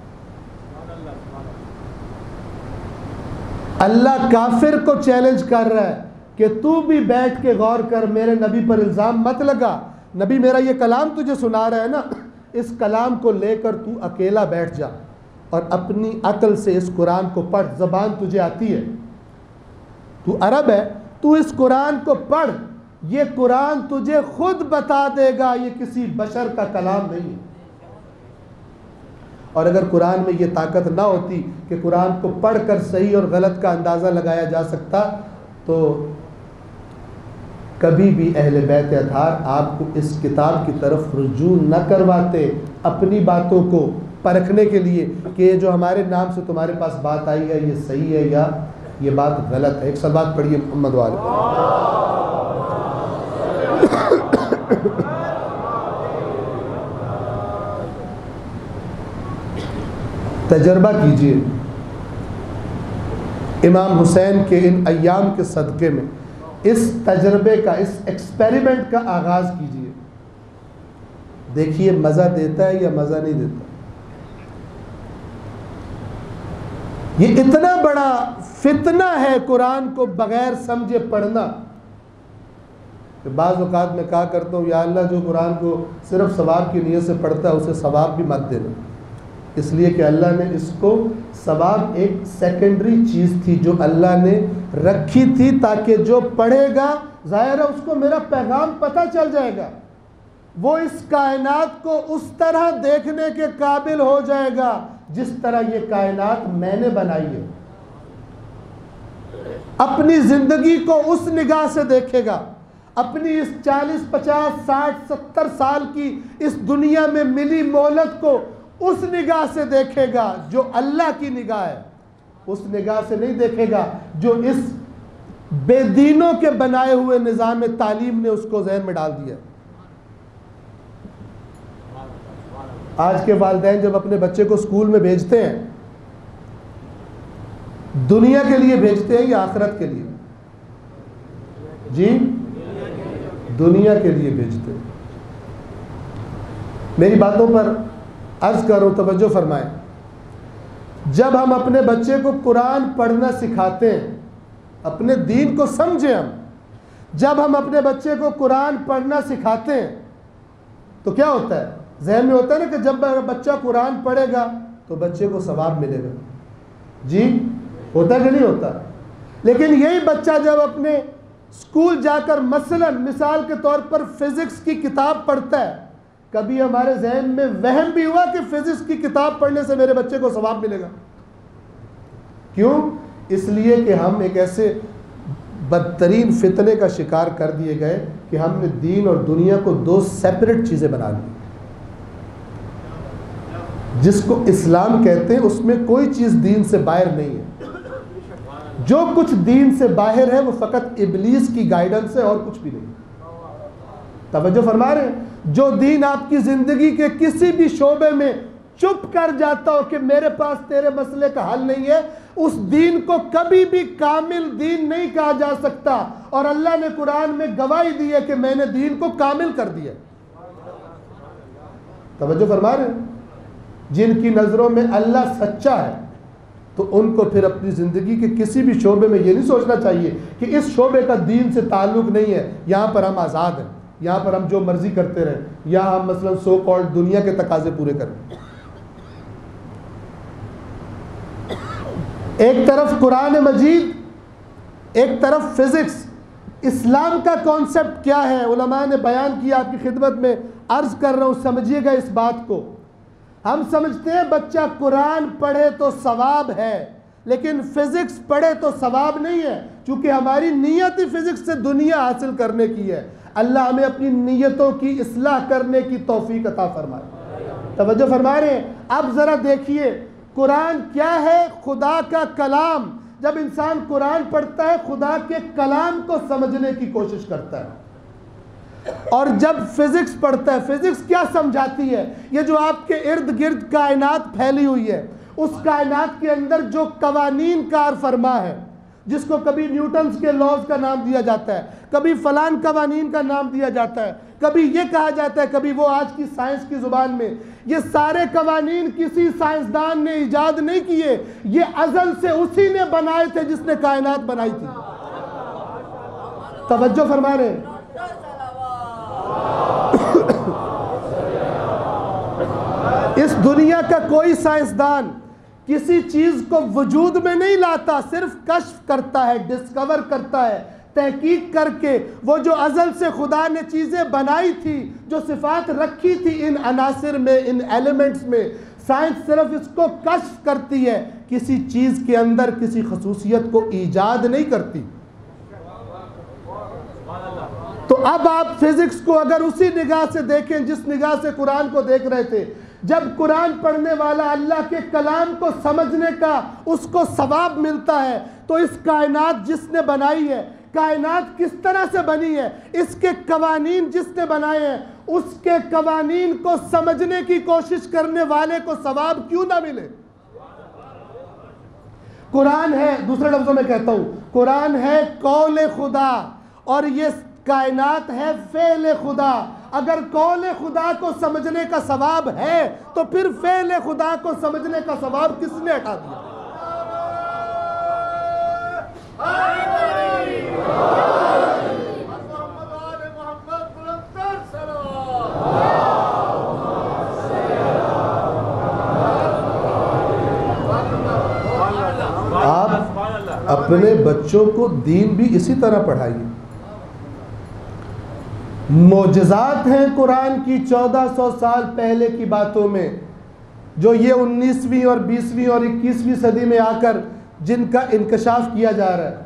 اللہ کافر کو چیلنج کر رہا ہے کہ تو بھی بیٹھ کے غور کر، میرے نبی پر الزام مت لگا، نبی میرا یہ کلام تجھے سنا رہا ہے نا، اس کلام کو لے کر تو اکیلا بیٹھ جا اور اپنی عقل سے اس قرآن کو پڑھ، زبان تجھے آتی ہے، تو عرب ہے، تو اس قرآن کو پڑھ، یہ قرآن تجھے خود بتا دے گا یہ کسی بشر کا کلام نہیں ہے۔ اور اگر قرآن میں یہ طاقت نہ ہوتی کہ قرآن کو پڑھ کر صحیح اور غلط کا اندازہ لگایا جا سکتا تو کبھی بھی اہل بیت اطہار آپ کو اس کتاب کی طرف رجوع نہ کرواتے اپنی باتوں کو پرکھنے کے لیے کہ یہ جو ہمارے نام سے تمہارے پاس بات آئی ہے یہ صحیح ہے یا یہ بات غلط ہے۔ ایک سلوات پڑھیے محمد والے۔ تجربہ کیجئے امام حسین کے ان ایام کے صدقے میں، اس تجربے کا، اس ایکسپیریمنٹ کا آغاز کیجئے، دیکھیے مزہ دیتا ہے یا مزہ نہیں دیتا۔ یہ اتنا بڑا فتنہ ہے قرآن کو بغیر سمجھے پڑھنا کہ بعض اوقات میں کہا کرتا ہوں یا اللہ جو قرآن کو صرف ثواب کی نیت سے پڑھتا ہے اسے ثواب بھی مت دینا، اس لیے کہ اللہ نے اس کو ثواب ایک سیکنڈری چیز تھی جو اللہ نے رکھی تھی تاکہ جو پڑھے گا ظاہر ہے اس کو میرا پیغام پتہ چل جائے گا، وہ اس کائنات کو اس طرح دیکھنے کے قابل ہو جائے گا جس طرح یہ کائنات میں نے بنائی ہے. اپنی زندگی کو اس نگاہ سے دیکھے گا، اپنی اس چالیس پچاس ساٹھ ستر سال کی اس دنیا میں ملی مہلت کو اس نگاہ سے دیکھے گا جو اللہ کی نگاہ ہے. اس نگاہ سے نہیں دیکھے گا جو اس بے دینوں کے بنائے ہوئے نظام تعلیم نے اس کو ذہن میں ڈال دیا. آج کے والدین جب اپنے بچے کو اسکول میں بھیجتے ہیں، دنیا کے لیے بھیجتے ہیں یا آخرت کے لیے؟ جی دنیا کے لیے بھیجتے ہیں. میری باتوں پر عرض کرو، توجہ فرمائیں. جب ہم اپنے بچے کو قرآن پڑھنا سکھاتے ہیں، اپنے دین کو سمجھیں، ہم جب ہم اپنے بچے کو قرآن پڑھنا سکھاتے ہیں تو کیا ہوتا ہے؟ ذہن میں ہوتا ہے نا کہ جب بچہ قرآن پڑھے گا تو بچے کو ثواب ملے گا. جی ہوتا کہ نہیں ہوتا؟ لیکن یہی بچہ جب اپنے اسکول جا کر مثلا مثال کے طور پر فزکس کی کتاب پڑھتا ہے، کبھی ہمارے ذہن میں وہم بھی ہوا کہ فزکس کی کتاب پڑھنے سے میرے بچے کو ثواب ملے گا؟ کیوں؟ اس لیے کہ ہم ایک ایسے بدترین فتنے کا شکار کر دیے گئے کہ ہم نے دین اور دنیا کو دو سیپریٹ چیزیں بنا لی. جس کو اسلام کہتے ہیں اس میں کوئی چیز دین سے باہر نہیں ہے. جو کچھ دین سے باہر ہے وہ فقط ابلیس کی گائیڈنس ہے اور کچھ بھی نہیں. توجہ فرما رہے ہیں؟ جو دین آپ کی زندگی کے کسی بھی شعبے میں چپ کر جاتا ہو کہ میرے پاس تیرے مسئلے کا حل نہیں ہے، اس دین کو کبھی بھی کامل دین نہیں کہا جا سکتا. اور اللہ نے قرآن میں گواہی دی ہے کہ میں نے دین کو کامل کر دیا. توجہ فرما رہے ہیں؟ جن کی نظروں میں اللہ سچا ہے تو ان کو پھر اپنی زندگی کے کسی بھی شعبے میں یہ نہیں سوچنا چاہیے کہ اس شعبے کا دین سے تعلق نہیں ہے، یہاں پر ہم آزاد ہیں، یہاں پر ہم جو مرضی کرتے رہیں، یہاں ہم مثلا سو کالڈ دنیا کے تقاضے پورے کریں. ایک طرف قرآن مجید، ایک طرف فزکس. اسلام کا کانسیپٹ کیا ہے علماء نے بیان کیا، آپ کی خدمت میں عرض کر رہا ہوں، سمجھیے گا اس بات کو. ہم سمجھتے ہیں بچہ قرآن پڑھے تو ثواب ہے، لیکن فزکس پڑھے تو ثواب نہیں ہے، چونکہ ہماری نیت ہی فزکس سے دنیا حاصل کرنے کی ہے. اللہ ہمیں اپنی نیتوں کی اصلاح کرنے کی توفیق عطا فرمائے. توجہ فرما رہے ہیں؟ اب ذرا دیکھیے قرآن کیا ہے؟ خدا کا کلام. جب انسان قرآن پڑھتا ہے خدا کے کلام کو سمجھنے کی کوشش کرتا ہے. اور جب فزکس پڑھتا ہے، فزکس کیا سمجھاتی ہے؟ یہ جو آپ کے ارد گرد کائنات پھیلی ہوئی ہے، اس کائنات کے اندر جو قوانین کار فرما ہے، جس کو کبھی نیوٹنز کے لاز کا نام دیا جاتا ہے، کبھی فلان قوانین کا نام دیا جاتا ہے، کبھی یہ کہا جاتا ہے، کبھی وہ آج کی سائنس کی زبان میں. یہ سارے قوانین کسی سائنسدان نے ایجاد نہیں کیے، یہ ازل سے اسی نے بنائے تھے جس نے کائنات بنائی تھی. توجہ فرما رہے ہیں؟ اس دنیا کا کوئی سائنسدان کسی چیز کو وجود میں نہیں لاتا، صرف کشف کرتا ہے، ڈسکور کرتا ہے، تحقیق کر کے وہ جو ازل سے خدا نے چیزیں بنائی تھی، جو صفات رکھی تھی ان عناصر میں، ان ایلیمنٹس میں، سائنس صرف اس کو کشف کرتی ہے، کسی چیز کے اندر کسی خصوصیت کو ایجاد نہیں کرتی. تو اب آپ فزکس کو اگر اسی نگاہ سے دیکھیں جس نگاہ سے قرآن کو دیکھ رہے تھے، جب قرآن پڑھنے والا اللہ کے کلام کو سمجھنے کا اس کو ثواب ملتا ہے، تو اس کائنات جس نے بنائی ہے، کائنات کس طرح سے بنی ہے، اس کے قوانین جس نے بنائے ہیں، اس کے قوانین کو سمجھنے کی کوشش کرنے والے کو ثواب کیوں نہ ملے؟ قرآن ہے، دوسرے لفظوں میں کہتا ہوں، قرآن ہے قول خدا اور یہ کائنات ہے فعل خدا. اگر قول خدا کو سمجھنے کا ثواب ہے تو پھر فعل خدا کو سمجھنے کا ثواب کس نے ہٹا دیا؟ آپ اپنے بچوں کو دین بھی اسی طرح پڑھائیے. معجزات ہیں قرآن کی چودہ سو سال پہلے کی باتوں میں، جو یہ انیسویں اور بیسویں اور اکیسویں صدی میں آ کر جن کا انکشاف کیا جا رہا ہے۔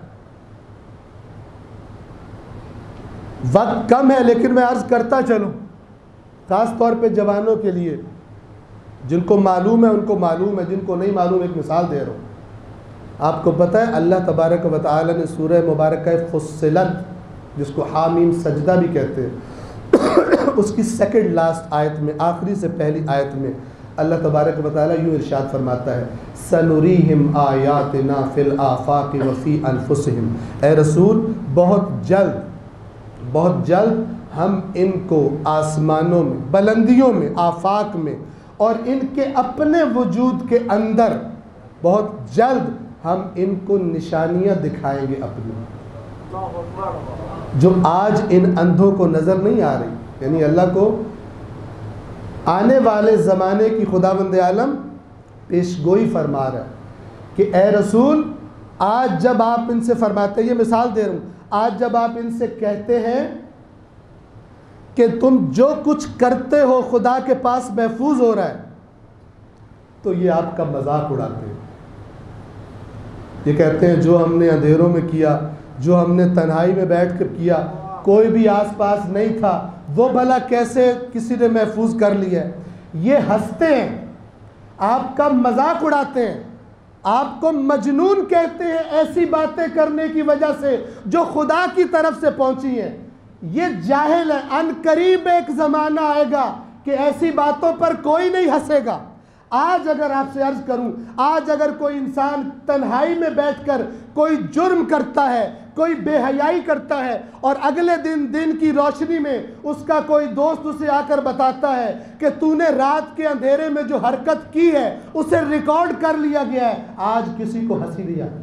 وقت کم ہے لیکن میں عرض کرتا چلوں، خاص طور پہ جوانوں کے لیے، جن کو معلوم ہے ان کو معلوم ہے، جن کو نہیں معلوم ایک مثال دے رہا ہوں۔ آپ کو پتہ ہے اللہ تبارک و تعالی نے سورہ مبارکہ فصلت، جس کو حامیم سجدہ بھی کہتے ہیں، اس کی سیکنڈ لاسٹ آیت میں، آخری سے پہلی آیت میں اللہ تبارک و تعالی یوں ارشاد فرماتا ہے سَنُرِيهِمْ آیَاتِنَا فِي الْآفَاقِ وَفِي أَنفُسِهِمْ، اے رسول بہت جلد بہت جلد ہم ان کو آسمانوں میں، بلندیوں میں، آفاق میں اور ان کے اپنے وجود کے اندر بہت جلد ہم ان کو نشانیاں دکھائیں گے اپنی، جو آج ان اندھوں کو نظر نہیں آ رہی۔ یعنی اللہ کو آنے والے زمانے کی خداوند عالم پیشگوئی فرما رہا ہے کہ اے رسول آج جب آپ ان سے فرماتے ہیں، یہ مثال دے رہا ہوں، آج جب آپ ان سے کہتے ہیں کہ تم جو کچھ کرتے ہو خدا کے پاس محفوظ ہو رہا ہے، تو یہ آپ کا مذاق اڑاتے ہیں۔ یہ کہتے ہیں جو ہم نے اندھیروں میں کیا، جو ہم نے تنہائی میں بیٹھ کر کیا، کوئی بھی آس پاس نہیں تھا، وہ بھلا کیسے کسی نے محفوظ کر لیا ہے۔ یہ ہنستے ہیں، آپ کا مذاق اڑاتے ہیں، آپ کو مجنون کہتے ہیں ایسی باتیں کرنے کی وجہ سے جو خدا کی طرف سے پہنچی ہیں۔ یہ جاہل ہے، ان قریب ایک زمانہ آئے گا کہ ایسی باتوں پر کوئی نہیں ہنسے گا۔ آج اگر آپ سے عرض کروں، آج اگر کوئی انسان تنہائی میں بیٹھ کر کوئی جرم کرتا ہے، کوئی بے حیائی کرتا ہے، اور اگلے دن دن کی روشنی میں اس کا کوئی دوست اسے آ کر بتاتا ہے کہ تو نے رات کے اندھیرے میں جو حرکت کی ہے اسے ریکارڈ کر لیا گیا ہے، آج کسی کو ہنسی نہیں آتی۔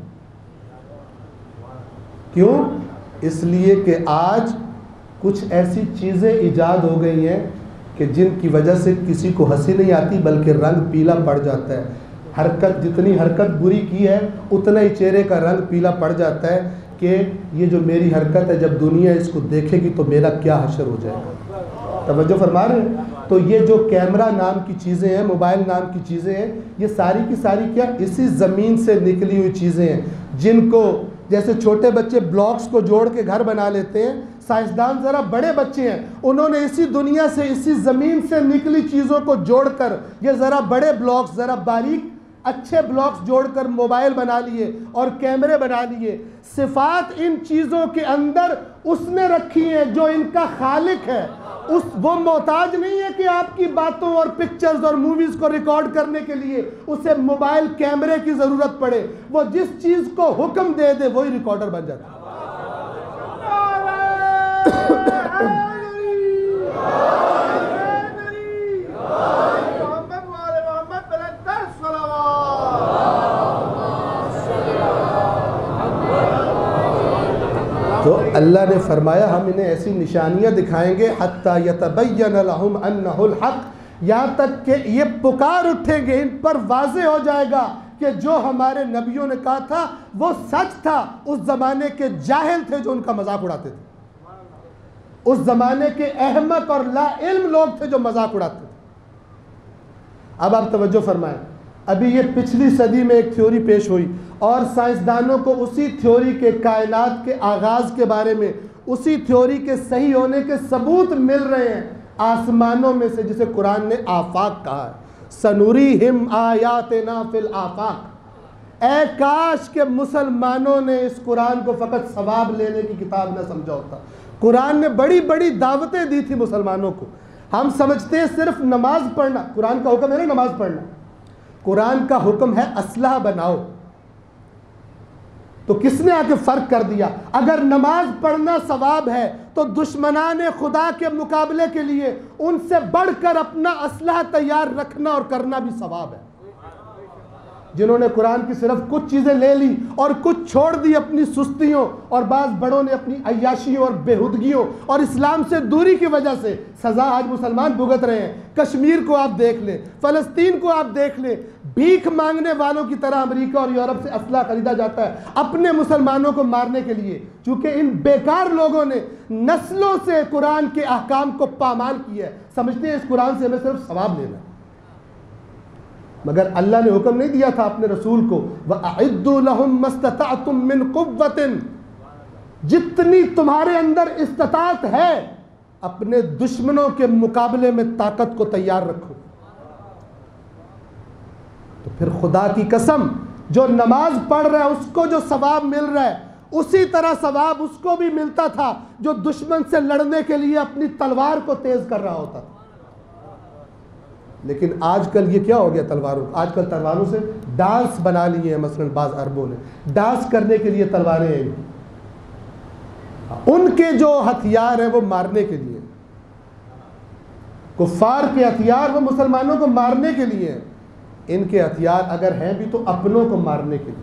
کیوں؟ اس لیے کہ آج کچھ ایسی چیزیں ایجاد ہو گئی ہیں کہ جن کی وجہ سے کسی کو ہنسی نہیں آتی بلکہ رنگ پیلا پڑ جاتا ہے۔ حرکت جتنی حرکت بری کی ہے اتنا ہی چہرے کا رنگ پیلا پڑ جاتا ہے کہ یہ جو میری حرکت ہے جب دنیا اس کو دیکھے گی تو میرا کیا حشر ہو جائے گا۔ توجہ فرما رہے ہیں؟ تو یہ جو کیمرہ نام کی چیزیں ہیں، موبائل نام کی چیزیں ہیں، یہ ساری کی ساری کیا اسی زمین سے نکلی ہوئی چیزیں ہیں، جن کو جیسے چھوٹے بچے بلاکس کو جوڑ کے گھر بنا لیتے ہیں، سائنسدان ذرا بڑے بچے ہیں، انہوں نے اسی دنیا سے، اسی زمین سے نکلی چیزوں کو جوڑ کر یہ ذرا بڑے بلاکس، ذرا باریک اچھے بلاکس جوڑ کر موبائل بنا لیے اور کیمرے بنا لیے۔ صفات ان چیزوں کے اندر اس نے رکھی ہیں جو ان کا خالق ہے، اس وہ محتاج نہیں ہے کہ آپ کی باتوں اور پکچرز اور موویز کو ریکارڈ کرنے کے لیے اسے موبائل کیمرے کی ضرورت پڑے، وہ جس چیز کو حکم دے دے وہی ریکارڈر بن جاتا ہے۔ تو اللہ نے فرمایا ہم انہیں ایسی نشانیاں دکھائیں گے حتی یتبین لہم انہ الحق، یہاں تک کہ یہ پکار اٹھیں گے، ان پر واضح ہو جائے گا کہ جو ہمارے نبیوں نے کہا تھا وہ سچ تھا۔ اس زمانے کے جاہل تھے جو ان کا مذاق اڑاتے تھے، اس زمانے کے احمق اور لا علم لوگ تھے جو مذاق اڑاتے تھے۔ اب آپ توجہ فرمائیں، ابھی یہ پچھلی صدی میں ایک تھیوری پیش ہوئی اور سائنسدانوں کو اسی تھیوری کے کائنات کے آغاز کے بارے میں، اسی تھیوری کے صحیح ہونے کے ثبوت مل رہے ہیں آسمانوں میں سے، جسے قرآن نے آفاق کہا ہے۔ سنوریہم آیاتنا فی الآفاق۔ اے کاش کہ مسلمانوں نے اس قرآن کو فقط ثواب لینے کی کتاب نہ سمجھا ہوتا۔ قرآن نے بڑی بڑی دعوتیں دی تھی مسلمانوں کو۔ ہم سمجھتے ہیں صرف نماز پڑھنا، قرآن کا حکم ہے نا نماز پڑھنا، قرآن کا حکم ہے اسلحہ بناؤ۔ تو کس نے آ کے فرق کر دیا؟ اگر نماز پڑھنا ثواب ہے تو دشمنان خدا کے مقابلے کے لیے ان سے بڑھ کر اپنا اسلحہ تیار رکھنا اور کرنا بھی ثواب ہے۔ جنہوں نے قرآن کی صرف کچھ چیزیں لے لی اور کچھ چھوڑ دی اپنی سستیوں، اور بعض بڑوں نے اپنی عیاشیوں اور بےہودگیوں اور اسلام سے دوری کی وجہ سے سزا آج مسلمان بھگت رہے ہیں۔ کشمیر کو آپ دیکھ لیں، فلسطین کو آپ دیکھ لیں، بھیک مانگنے والوں کی طرح امریکہ اور یورپ سے اسلحہ خریدا جاتا ہے اپنے مسلمانوں کو مارنے کے لیے، چونکہ ان بیکار لوگوں نے نسلوں سے قرآن کے احکام کو پامال کیا ہے، سمجھتے ہیں اس قرآن سے ہمیں صرف ثواب لینا ہے۔ مگر اللہ نے حکم نہیں دیا تھا اپنے رسول کو وَأَعِدُّوا لَهُم مَّا اسْتَطَعْتُم مِّن قُوَّةٍ، جتنی تمہارے اندر استطاعت ہے اپنے دشمنوں کے مقابلے میں طاقت کو تیار رکھو۔ تو پھر خدا کی قسم، جو نماز پڑھ رہا ہے اس کو جو ثواب مل رہا ہے اسی طرح ثواب اس کو بھی ملتا تھا جو دشمن سے لڑنے کے لیے اپنی تلوار کو تیز کر رہا ہوتا تھا۔ لیکن آج کل یہ کیا ہو گیا تلواروں، آج کل تلواروں سے ڈانس بنا لیے ہیں، مثلا بعض عربوں نے ڈانس کرنے کے لیے تلواریں ہیں، ان کے جو ہتھیار ہیں وہ مارنے کے لیے، کفار کے ہتھیار وہ مسلمانوں کو مارنے کے لیے ہیں، ان کے ہتھیار اگر ہیں بھی تو اپنوں کو مارنے کے لیے۔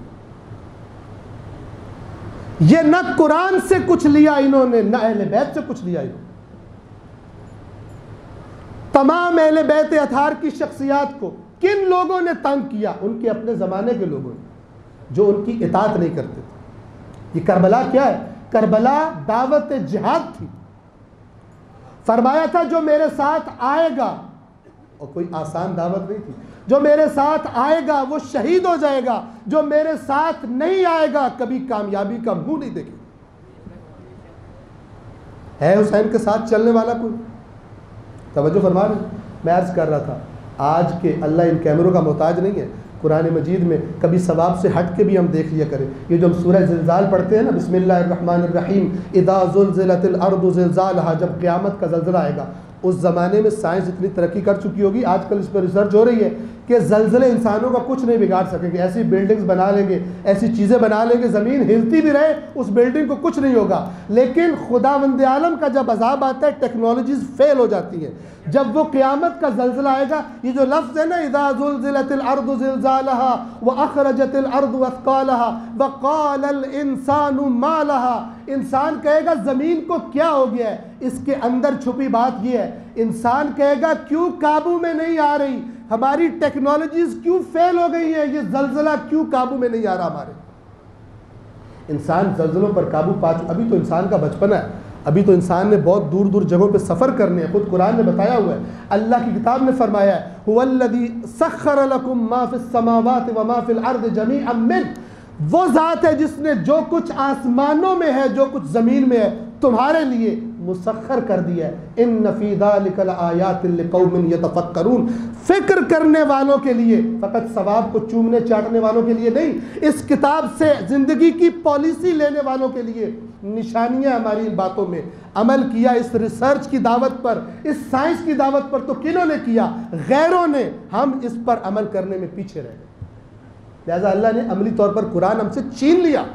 یہ نہ قرآن سے کچھ لیا انہوں نے، نہ اہل بیت سے کچھ لیا انہوں نے۔ تمام اہل بیت اطہار کی شخصیات کو کن لوگوں نے تنگ کیا؟ ان کے اپنے زمانے کے لوگوں نے، جو ان کی اطاعت نہیں کرتے تھے۔ یہ کربلا کیا ہے؟ کربلا دعوت جہاد تھی۔ فرمایا تھا جو میرے ساتھ آئے گا، اور کوئی آسان دعوت نہیں تھی، جو میرے ساتھ آئے گا وہ شہید ہو جائے گا، جو میرے ساتھ نہیں آئے گا کبھی کامیابی کا منہ نہیں دیکھے۔ ہے حسین کے ساتھ چلنے والا کوئی؟ توجہ فرما رہے ہیں؟ میں عرض کر رہا تھا آج کے اللہ ان کیمروں کا محتاج نہیں ہے، قرآن مجید میں کبھی ثواب سے ہٹ کے بھی ہم دیکھ لیا کریں۔ یہ جو ہم سورہ زلزال پڑھتے ہیں نا، بسم اللہ الرحمن الرحیم، اذا زلزلت الارض زلزالها، جب قیامت کا زلزلہ آئے گا، اس زمانے میں سائنس اتنی ترقی کر چکی ہوگی، آج کل اس پر ریسرچ ہو رہی ہے کہ زلزلے انسانوں کا کچھ نہیں بگاڑ سکیں گے، ایسی بلڈنگز بنا لیں گے، ایسی چیزیں بنا لیں گے، زمین ہلتی بھی رہے اس بلڈنگ کو کچھ نہیں ہوگا، لیکن خداوند عالم کا جب عذاب آتا ہے ٹیکنالوجیز فیل ہو جاتی ہیں۔ جب وہ قیامت کا زلزلہ آئے گا، یہ جو لفظ ہے نا اذا زلزلت الارض زلزالها واخرجت الارض اثقالها وقال الانسان ما لها، انسان کہے گا زمین کو کیا ہو گیا ہے؟ اس کے اندر چھپی بات یہ ہے، انسان کہے گا کیوں قابو میں نہیں آ رہی، ہماری ٹیکنالوجیز کیوں فیل ہو گئی ہیں، یہ زلزلہ کیوں قابو میں نہیں آ رہا ہمارے۔ انسان زلزلوں پر قابو پا چکا، ابھی تو انسان کا بچپنا ہے، ابھی تو انسان نے بہت دور دور جگہوں پہ سفر کرنے ہیں، خود قرآن نے بتایا ہوا ہے، اللہ کی کتاب نے فرمایا ہے هو الذی سخر لکم ما فی السماوات وما فی الارض جمیعا منہ، وہ ذات ہے جس نے جو کچھ آسمانوں میں ہے جو کچھ زمین میں ہے تمہارے لیے مسخر کر دیا ہے۔ ان فی ذلک لآیات لقوم یتفکرون، فکر کرنے والوں کے لیے، فقط ثواب کو چومنے چاٹنے والوں کے لیے نہیں، اس کتاب سے زندگی کی پالیسی لینے والوں کے لیے نشانیاں ہماری ان باتوں میں۔ عمل کیا اس ریسرچ کی دعوت پر، اس سائنس کی دعوت پر تو کنہوں نے کیا؟ غیروں نے۔ ہم اس پر عمل کرنے میں پیچھے رہ گئے، لہذا اللہ نے عملی طور پر قرآن ہم سے چھین لیا۔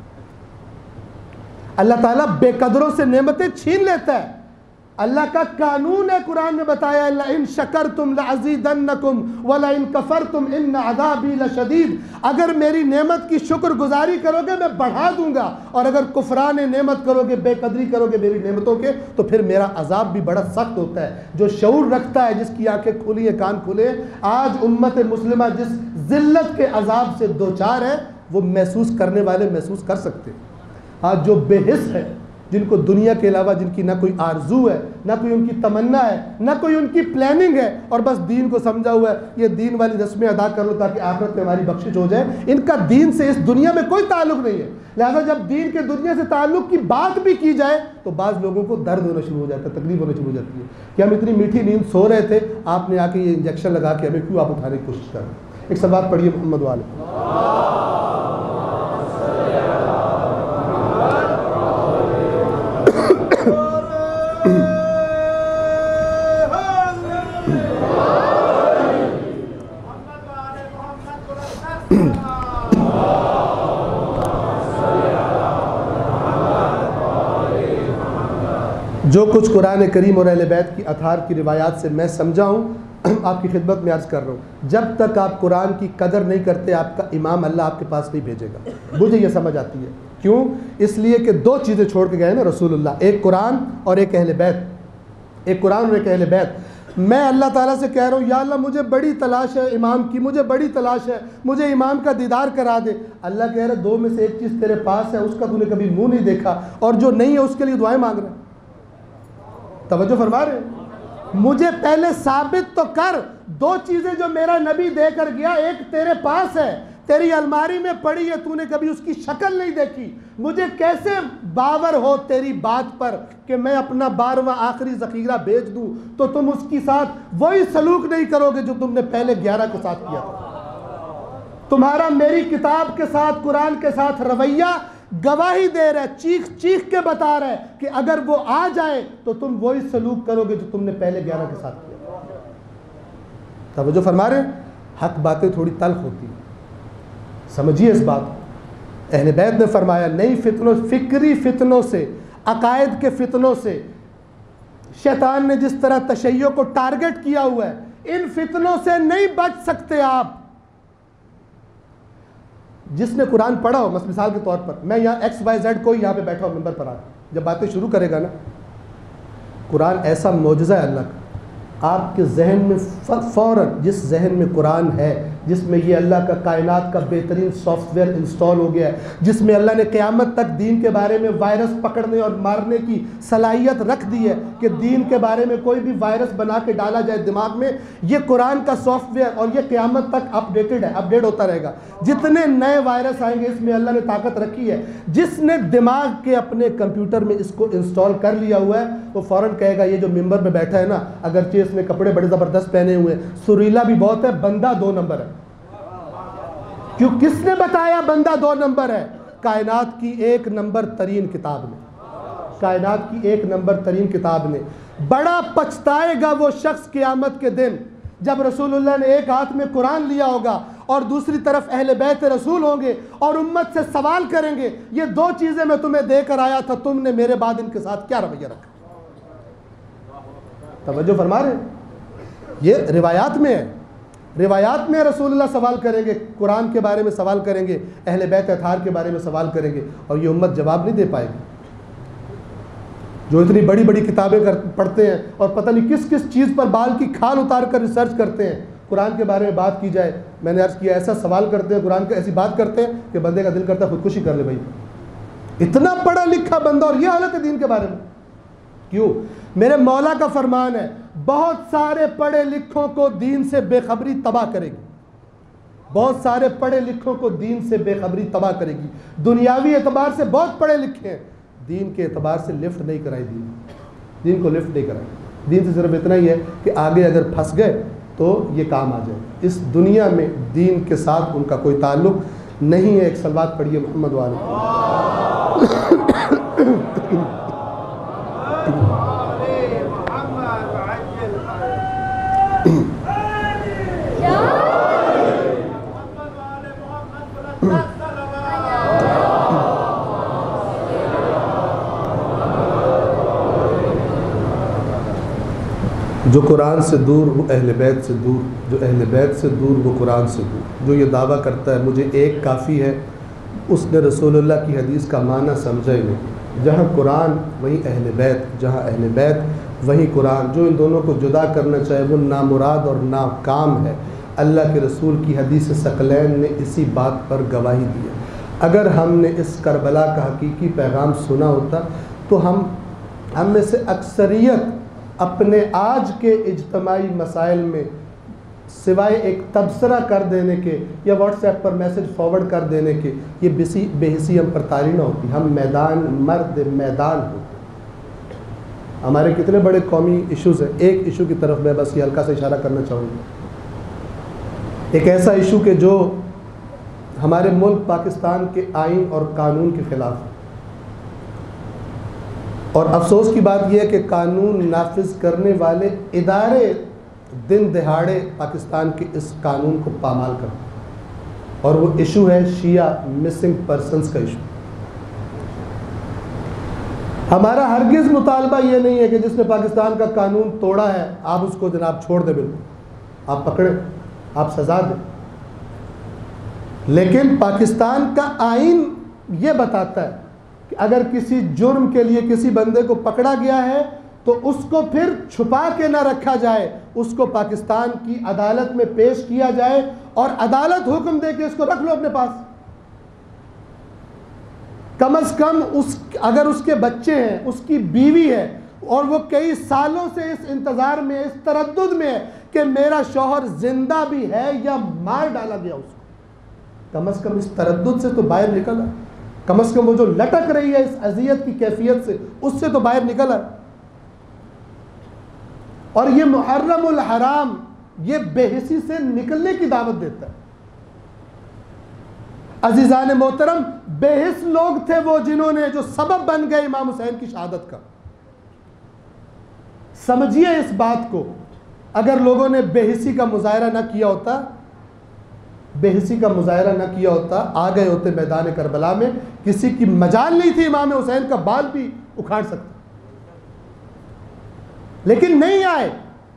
اللہ تعالیٰ بے قدروں سے نعمتیں چھین لیتا ہے، اللہ کا قانون ہے، قرآن نے بتایا لَإِن شَكَرْتُمْ لَعَزِيدَنَّكُمْ وَلَإِن كَفَرْتُمْ إِنَّ عَذَابِي لَشَدِيدٌ، اگر میری نعمت کی شکر گزاری کرو گے میں بڑھا دوں گا، اور اگر کفران نعمت کرو گے، بے قدری کرو گے میری نعمتوں کے، تو پھر میرا عذاب بھی بڑا سخت ہوتا ہے۔ جو شعور رکھتا ہے، جس کی آنکھیں کھلی ہیں، کان کھلے ہیں، آج امت مسلمہ جس ذلت کے عذاب سے دوچار ہے وہ محسوس کرنے والے محسوس کر سکتے ہیں۔ آج جو بے حس ہے، جن کو دنیا کے علاوہ جن کی نہ کوئی آرزو ہے، نہ کوئی ان کی تمنا ہے، نہ کوئی ان کی پلاننگ ہے، اور بس دین کو سمجھا ہوا ہے یہ دین والی رسمیں ادا کر لو تاکہ آخرت میں ہماری بخشش ہو جائے، ان کا دین سے اس دنیا میں کوئی تعلق نہیں ہے۔ لہذا جب دین کے دنیا سے تعلق کی بات بھی کی جائے تو بعض لوگوں کو درد ہونا شروع ہو جاتا ہے، تکلیف ہونا شروع ہو جاتی ہے کہ ہم اتنی میٹھی نیند سو رہے تھے، آپ نے آ کے یہ انجیکشن لگا کے ہمیں کیوں آپ اٹھانے کی کوشش کر رہے ہیں۔ ایک سوال پڑھیے محمد والے۔ جو کچھ قرآن کریم اور اہل بیت کی اطہار کی روایات سے میں سمجھا ہوں آپ کی خدمت میں عرض کر رہا ہوں، جب تک آپ قرآن کی قدر نہیں کرتے آپ کا امام اللہ آپ کے پاس نہیں بھیجے گا. مجھے یہ سمجھ آتی ہے. کیوں؟ اس لیے کہ دو چیزیں چھوڑ کے گئے نا رسول اللہ، ایک قرآن اور ایک اہل بیت. ایک قرآن اور ایک اہل بیت. میں اللہ تعالیٰ سے کہہ رہا ہوں یا اللہ مجھے بڑی تلاش ہے امام کی، مجھے بڑی تلاش ہے، مجھے امام کا دیدار کرا دے. اللہ کہہ رہا دو میں سے ایک چیز تیرے پاس ہے، اس کا تو نے کبھی منہ نہیں دیکھا، اور جو نہیں ہے اس کے لیے دعائیں مانگ رہے ہیں. توجہ فرما رہے ہیں؟ مجھے پہلے ثابت تو کر، دو چیزیں جو میرا نبی دے کر گیا، ایک تیرے پاس ہے، تیری الماری میں پڑی ہے، تو نے کبھی اس کی شکل نہیں دیکھی. مجھے کیسے باور ہو تیری بات پر کہ میں اپنا بارہواں آخری ذخیرہ بیچ دوں تو تم اس کے ساتھ وہی سلوک نہیں کرو گے جو تم نے پہلے گیارہ کے ساتھ کیا تھا. تمہارا میری کتاب کے ساتھ، قرآن کے ساتھ رویہ گواہی دے رہا ہے، چیخ چیخ کے بتا رہا ہے کہ اگر وہ آ جائے تو تم وہی سلوک کرو گے جو تم نے پہلے گیارہ کے ساتھ کیا. توجہ فرما رہے ہیں؟ حق باتیں تھوڑی تلخ ہوتی ہیں، سمجھیے اس بات. اہل بیت نے فرمایا نئی فتنوں، فکری فتنوں سے، عقائد کے فتنوں سے شیطان نے جس طرح تشیع کو ٹارگٹ کیا ہوا ہے، ان فتنوں سے نہیں بچ سکتے آپ. جس نے قرآن پڑھا ہو، مثال کے طور پر میں یہاں ایکس وائی زیڈ کوئی یہاں پہ بیٹھا ہوں ممبر پر آ کے، جب باتیں شروع کرے گا نا، قرآن ایسا معجزہ ہے اللہ کا، آپ کے ذہن میں فوراً، جس ذہن میں قرآن ہے، جس میں یہ اللہ کا کائنات کا بہترین سافٹ ویئر انسٹال ہو گیا ہے، جس میں اللہ نے قیامت تک دین کے بارے میں وائرس پکڑنے اور مارنے کی صلاحیت رکھ دی ہے کہ دین کے بارے میں کوئی بھی وائرس بنا کے ڈالا جائے دماغ میں، یہ قرآن کا سافٹ ویئر، اور یہ قیامت تک اپ ڈیٹڈ ہے، اپ ڈیٹ ہوتا رہے گا. جتنے نئے وائرس آئیں گے اس میں اللہ نے طاقت رکھی ہے. جس نے دماغ کے اپنے کمپیوٹر میں اس کو انسٹال کر لیا ہوا ہے وہ فوراً کہے گا یہ جو ممبر میں بیٹھا ہے نا، اگرچہ اس نے کپڑے بڑے زبردست پہنے ہوئے، سریلا بھی بہت ہے، بندہ دو نمبر ہے. کیوں؟ کس نے بتایا بندہ دو نمبر ہے؟ کائنات کی ایک نمبر ترین کتاب نے، کائنات کی ایک نمبر ترین کتاب نے. بڑا پچھتائے گا وہ شخص قیامت کے دن جب رسول اللہ نے ایک ہاتھ میں قرآن لیا ہوگا اور دوسری طرف اہل بیت رسول ہوں گے اور امت سے سوال کریں گے یہ دو چیزیں میں تمہیں دے کر آیا تھا، تم نے میرے بعد ان کے ساتھ کیا رویہ رکھا. توجہ فرما رہے ہیں؟ یہ روایات میں ہے، روایات میں رسول اللہ سوال کریں گے، قرآن کے بارے میں سوال کریں گے، اہل بیت اطہار کے بارے میں سوال کریں گے، اور یہ امت جواب نہیں دے پائے گی. جو اتنی بڑی بڑی کتابیں پڑھتے ہیں اور پتہ نہیں کس کس چیز پر بال کی کھال اتار کر ریسرچ کرتے ہیں، قرآن کے بارے میں بات کی جائے، میں نے عرض کیا ایسا سوال کرتے ہیں، قرآن کے ایسی بات کرتے ہیں کہ بندے کا دل کرتا ہے خودکشی کر لے. بھائی اتنا پڑھا لکھا بندہ اور یہ حالت ہے دین کے بارے میں. کیوں؟ میرے مولا کا فرمان ہے بہت سارے پڑھے لکھوں کو دین سے بے خبری تباہ کرے گی، بہت سارے پڑھے لکھوں کو دین سے بے خبری تباہ کرے گی. دنیاوی اعتبار سے بہت پڑھے لکھے ہیں، دین کے اعتبار سے لفٹ نہیں کرائی، دین دین کو لفٹ نہیں کرائی. دین سے صرف اتنا ہی ہے کہ آگے اگر پھنس گئے تو یہ کام آ جائے. اس دنیا میں دین کے ساتھ ان کا کوئی تعلق نہیں ہے. ایک صلوات پڑھیے محمد والے. جو قرآن سے دور وہ اہل بیت سے دور، جو اہل بیت سے دور وہ قرآن سے دور. جو یہ دعویٰ کرتا ہے مجھے ایک کافی ہے، اس نے رسول اللہ کی حدیث کا معنی سمجھا ہی نہیں. جہاں قرآن وہیں اہل بیت، جہاں اہل بیت وہیں قرآن. جو ان دونوں کو جدا کرنا چاہے وہ نامراد اور ناکام ہے. اللہ کے رسول کی حدیث ثقلین نے اسی بات پر گواہی دی ہے. اگر ہم نے اس کربلا کا حقیقی پیغام سنا ہوتا تو ہم ہم میں سے اکثریت اپنے آج کے اجتماعی مسائل میں سوائے ایک تبصرہ کر دینے کے یا واٹس ایپ پر میسج فارورڈ کر دینے کے یہ بسی بے حسی ہم پر طاری نہ ہوتی. ہم میدان مرد میدان ہوتے. ہمارے کتنے بڑے قومی ایشوز ہیں. ایک ایشو کی طرف میں بس یہ ہلکا سا اشارہ کرنا چاہوں گا. ایک ایسا ایشو کہ جو ہمارے ملک پاکستان کے آئین اور قانون کے خلاف ہے، اور افسوس کی بات یہ ہے کہ قانون نافذ کرنے والے ادارے دن دہاڑے پاکستان کے اس قانون کو پامال کرتے ہیں، اور وہ ایشو ہے شیعہ مسنگ پرسنز کا ایشو. ہمارا ہرگز مطالبہ یہ نہیں ہے کہ جس نے پاکستان کا قانون توڑا ہے آپ اس کو جناب چھوڑ دیں. بالکل آپ پکڑیں، آپ سزا دیں. لیکن پاکستان کا آئین یہ بتاتا ہے کہ اگر کسی جرم کے لیے کسی بندے کو پکڑا گیا ہے تو اس کو پھر چھپا کے نہ رکھا جائے، اس کو پاکستان کی عدالت میں پیش کیا جائے اور عدالت حکم دے کہ اس کو رکھ لو اپنے پاس. کم از کم اس اگر اس کے بچے ہیں، اس کی بیوی ہے اور وہ کئی سالوں سے اس انتظار میں، اس تردد میں ہے کہ میرا شوہر زندہ بھی ہے یا مار ڈالا گیا اس کو، کم از کم اس تردد سے تو باہر نکلا. کم از کم وہ جو لٹک رہی ہے اس اذیت کی کیفیت سے، اس سے تو باہر نکلا. اور یہ محرم الحرام یہ بے حسی سے نکلنے کی دعوت دیتا ہے. عزیزان محترم، بے حس لوگ تھے وہ جنہوں نے جو سبب بن گئے امام حسین کی شہادت کا. سمجھیے اس بات کو، اگر لوگوں نے بے حسی کا مظاہرہ نہ کیا ہوتا، بے حسی کا مظاہرہ نہ کیا ہوتا، آ گئے ہوتے میدان کربلا میں، کسی کی مجال نہیں تھی امام حسین کا بال بھی اکھاڑ سکتا. لیکن نہیں آئے.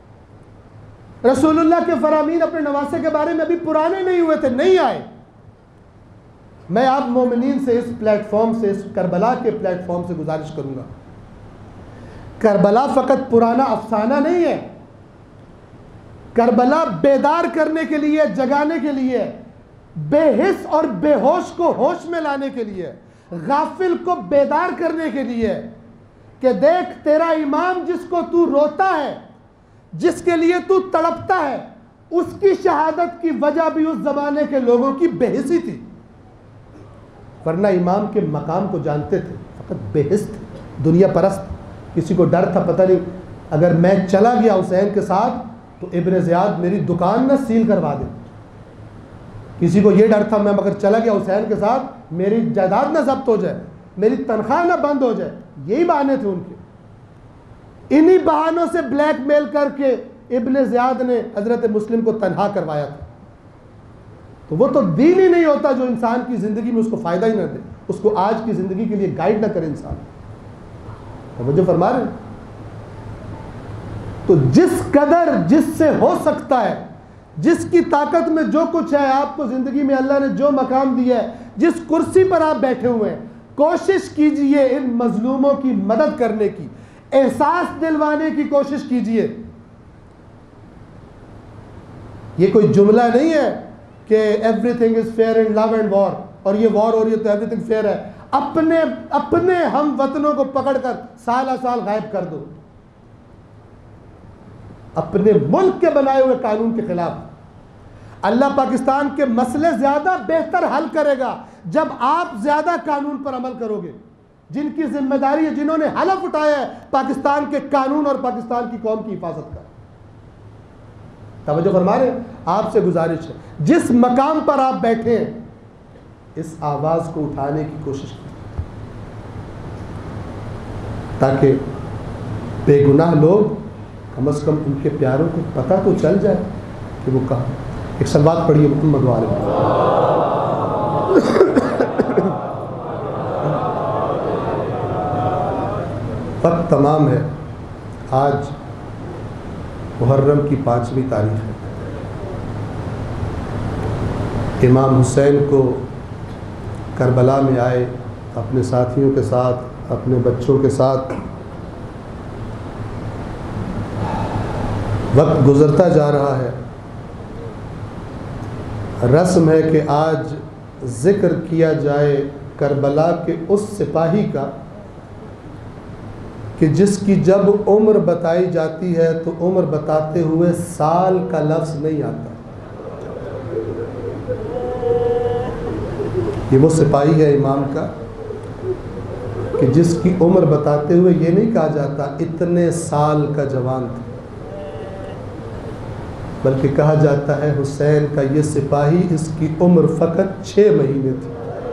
رسول اللہ کے فرامین اپنے نواسے کے بارے میں ابھی پرانے نہیں ہوئے تھے، نہیں آئے. میں آپ مومنین سے اس پلیٹ فارم سے، اس کربلا کے پلیٹ فارم سے گزارش کروں گا، کربلا فقط پرانا افسانہ نہیں ہے. کربلا بیدار کرنے کے لیے، جگانے کے لیے، بے حس اور بے ہوش کو ہوش میں لانے کے لیے، غافل کو بیدار کرنے کے لیے کہ دیکھ تیرا امام جس کو تو روتا ہے، جس کے لیے تو تڑپتا ہے، اس کی شہادت کی وجہ بھی اس زمانے کے لوگوں کی بے حسی تھی. ورنہ امام کے مقام کو جانتے تھے، فقط بے حس تھے، دنیا پرست. کسی کو ڈر تھا، پتہ نہیں اگر میں چلا گیا حسین کے ساتھ تو ابن زیاد میری دکان نہ سیل کروا دے. کسی کو یہ ڈر تھا میں مگر چلا گیا حسین کے ساتھ میری جائیداد نہ ضبط ہو جائے، میری تنخواہ نہ بند ہو جائے. یہی بہانے تھے ان کے. انہی بہانوں سے بلیک میل کر کے ابن زیاد نے حضرت مسلم کو تنہا کروایا تھا. تو وہ تو دین ہی نہیں ہوتا جو انسان کی زندگی میں اس کو فائدہ ہی نہ دے، اس کو آج کی زندگی کے لیے گائیڈ نہ کرے انسان. توجہ فرما رہے ہیں؟ تو جس قدر جس سے ہو سکتا ہے، جس کی طاقت میں جو کچھ ہے، آپ کو زندگی میں اللہ نے جو مقام دیا ہے، جس کرسی پر آپ بیٹھے ہوئے ہیں، کوشش کیجئے ان مظلوموں کی مدد کرنے کی، احساس دلوانے کی کوشش کیجئے. یہ کوئی جملہ نہیں ہے کہ everything is fair in love and war, اور یہ وار ہو رہی ہے تو ایوری تھنگ فیئر ہے. اپنے اپنے ہم وطنوں کو پکڑ کر سالہ سال غائب کر دو، اپنے ملک کے بنائے ہوئے قانون کے خلاف. اللہ پاکستان کے مسئلے زیادہ بہتر حل کرے گا جب آپ زیادہ قانون پر عمل کرو گے. جن کی ذمہ داری ہے، جنہوں نے حلف اٹھایا ہے پاکستان کے قانون اور پاکستان کی قوم کی حفاظت کا. توجہ فرما رہے ہیں؟ آپ سے گزارش ہے، جس مقام پر آپ بیٹھے ہیں اس آواز کو اٹھانے کی کوشش کریں تاکہ بے گناہ لوگ کم از کم ان کے پیاروں کو پتہ تو چل جائے کہ وہ کہاں. ایک صلوات پڑھیے محمد والے. وقت تمام ہے. آج محرم کی پانچویں تاریخ ہے. امام حسین کو کربلا میں آئے اپنے ساتھیوں کے ساتھ، اپنے بچوں کے ساتھ. وقت گزرتا جا رہا ہے. رسم ہے کہ آج ذکر کیا جائے کربلا کے اس سپاہی کا کہ جس کی جب عمر بتائی جاتی ہے تو عمر بتاتے ہوئے سال کا لفظ نہیں آتا. یہ وہ سپاہی ہے امام کا کہ جس کی عمر بتاتے ہوئے یہ نہیں کہا جاتا اتنے سال کا جوان تھا، بلکہ کہا جاتا ہے حسین کا یہ سپاہی، اس کی عمر فقط چھ مہینے تھی.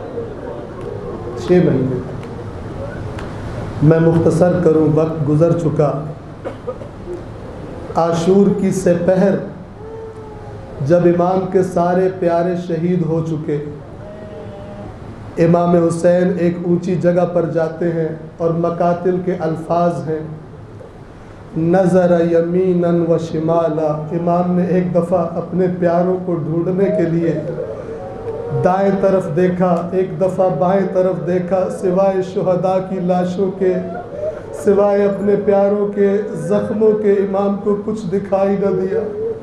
چھ مہینے تھی. میں مختصر کروں، وقت گزر چکا. عاشور کی سپہر جب امام کے سارے پیارے شہید ہو چکے، امام حسین ایک اونچی جگہ پر جاتے ہیں اور مقاتل کے الفاظ ہیں نظر یمیناً و شمالا، امام نے ایک دفعہ اپنے پیاروں کو ڈھونڈنے کے لیے دائیں طرف دیکھا، ایک دفعہ بائیں طرف دیکھا، سوائے شہداء کی لاشوں کے، سوائے اپنے پیاروں کے زخموں کے امام کو کچھ دکھائی نہ دیا۔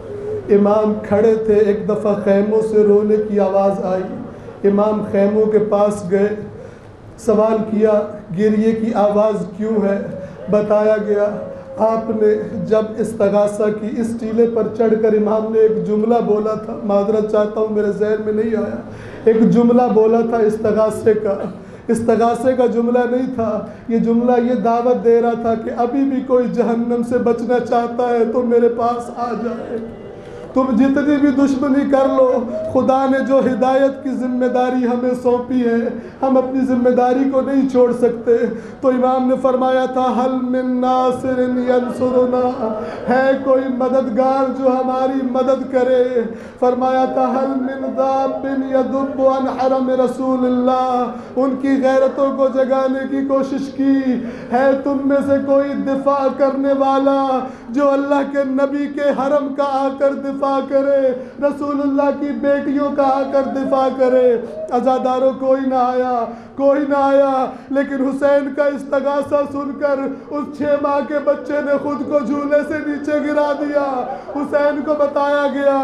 امام کھڑے تھے، ایک دفعہ خیموں سے رونے کی آواز آئی، امام خیموں کے پاس گئے، سوال کیا گریے کی آواز کیوں ہے؟ بتایا گیا آپ نے جب استغاثہ کی اس ٹیلے پر چڑھ کر امام نے ایک جملہ بولا تھا، معذرت چاہتا ہوں میرے ذہن میں نہیں آیا، ایک جملہ بولا تھا استغاثے کا، استغاثے کا جملہ نہیں تھا، یہ جملہ یہ دعوت دے رہا تھا کہ ابھی بھی کوئی جہنم سے بچنا چاہتا ہے تو میرے پاس آ جائے، تم جتنی بھی دشمنی کر لو، خدا نے جو ہدایت کی ذمہ داری ہمیں سونپی ہے ہم اپنی ذمہ داری کو نہیں چھوڑ سکتے۔ تو امام نے فرمایا تھا حل من ناصر ینصرنا، ہے کوئی مددگار جو ہماری مدد کرے؟ فرمایا تھا حل من ذاب یذب عن حرم رسول اللہ، ان کی غیرتوں کو جگانے کی کوشش کی، ہے تم میں سے کوئی دفاع کرنے والا جو اللہ کے نبی کے حرم کا آ کر دفاع کرے، رسول اللہ کی بیٹیوں کا آ کر دفاع کرے؟ عزاداروں کوئی نہ آیا، کوئی نہ آیا، لیکن حسین کا استغاثہ سن کر اس چھ ماہ کے بچے نے خود کو جھولے سے نیچے گرا دیا۔ حسین کو بتایا گیا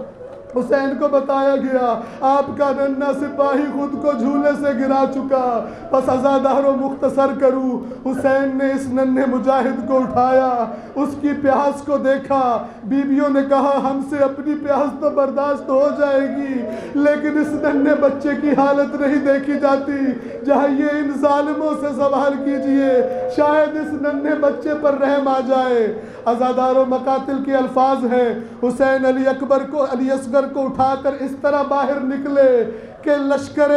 حسین کو بتایا گیا آپ کا ننھا سپاہی خود کو جھولے سے گرا چکا۔ بس عزاداروں مختصر کروں، حسین نے اس ننھے مجاہد کو اٹھایا، اس کی پیاس کو دیکھا، بیویوں نے کہا ہم سے اپنی پیاس تو برداشت ہو جائے گی لیکن اس ننھے بچے کی حالت نہیں دیکھی جاتی، جائیے ان ظالموں سے سوال کیجئے، شاید اس ننھے بچے پر رحم آ جائے۔ عزاداروں مقاتل کے الفاظ ہیں، حسین علی اکبر کو علی اصغر کو اٹھا کر اس طرح باہر نکلے کہ لشکر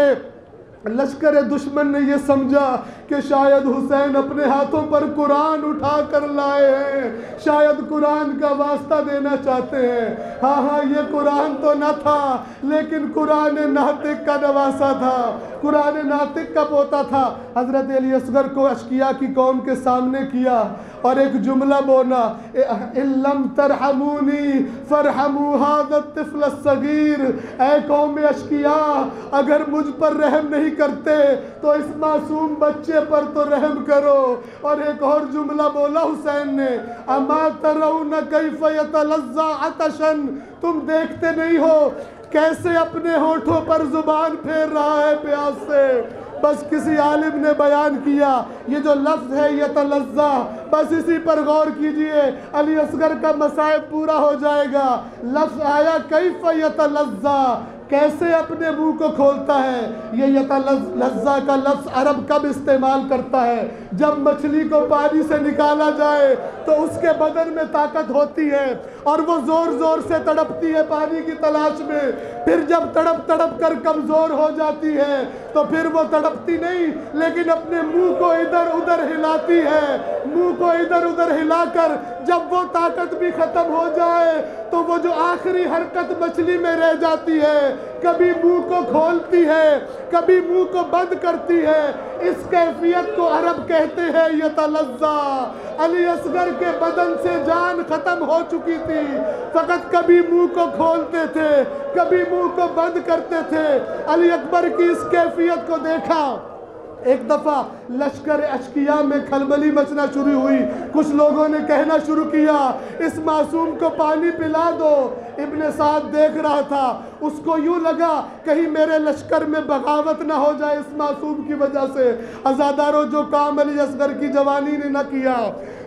لشکر دشمن نے یہ سمجھا کہ شاید حسین اپنے ہاتھوں پر قرآن اٹھا کر لائے ہیں، شاید قرآن کا واسطہ دینا چاہتے ہیں۔ ہاں ہاں یہ قرآن تو نہ تھا لیکن قرآن ناطق کا نواسا تھا، قرآن ناطق کا پوتا تھا۔ حضرت علی اصغر کو اشقیاء کی قوم کے سامنے کیا اور ایک جملہ بولا، اِن لَمْ تَرْحَمُونِي فَارْحَمُوا هَذَا الطِّفْلَ الصَّغِيرَ، اے قوم اشقیاء اگر مجھ پر رحم نہیں کرتے تو اس معصوم بچے پر تو رحم کرو۔ اور ایک اور جملہ بولا حسین نے، اَمَا تَرَوْنَ كَيْفَ يَتَلَذَّى عَطَشًا، تم دیکھتے نہیں ہو کیسے اپنے ہونٹوں پر زبان پھیر رہا ہے پیاس سے۔ بس کسی عالم نے بیان کیا یہ جو لفظ ہے یتلذا، بس اسی پر غور کیجئے، علی اصغر کا مصائب پورا ہو جائے گا۔ لفظ آیا کیف یتلذا، کیسے اپنے منہ کو کھولتا ہے۔ یہ یتلذا کا لفظ عرب کب استعمال کرتا ہے؟ جب مچھلی کو پانی سے نکالا جائے تو اس کے بدن میں طاقت ہوتی ہے اور وہ زور زور سے تڑپتی ہے پانی کی تلاش میں، پھر جب تڑپ تڑپ کر کمزور ہو جاتی ہے تو پھر وہ تڑپتی نہیں لیکن اپنے منہ کو ادھر ادھر ہلاتی ہے، منہ کو ادھر ادھر ہلا کر جب وہ طاقت بھی ختم ہو جائے تو وہ جو آخری حرکت مچھلی میں رہ جاتی ہے، کبھی منہ کو کھولتی ہے کبھی منہ کو بند کرتی ہے، اس کیفیت کو عرب کہتے ہیں یتلذا۔ علی اصغر کے بدن سے جان ختم ہو چکی تھی، فقط کبھی منہ کو کھولتے تھے کبھی منہ کو بند کرتے تھے۔ علی اکبر کی اس کیفیت کو دیکھا، ایک دفعہ لشکر اشقیاء میں کھلبلی مچنا شروع ہوئی، کچھ لوگوں نے کہنا شروع کیا اس معصوم کو پانی پلا دو۔ ابن سعد دیکھ رہا تھا، اس کو یوں لگا کہیں میرے لشکر میں بغاوت نہ ہو جائے اس معصوم کی وجہ سے۔ عزاداروں جو کام علی اصغر کی جوانی نے نہ کیا،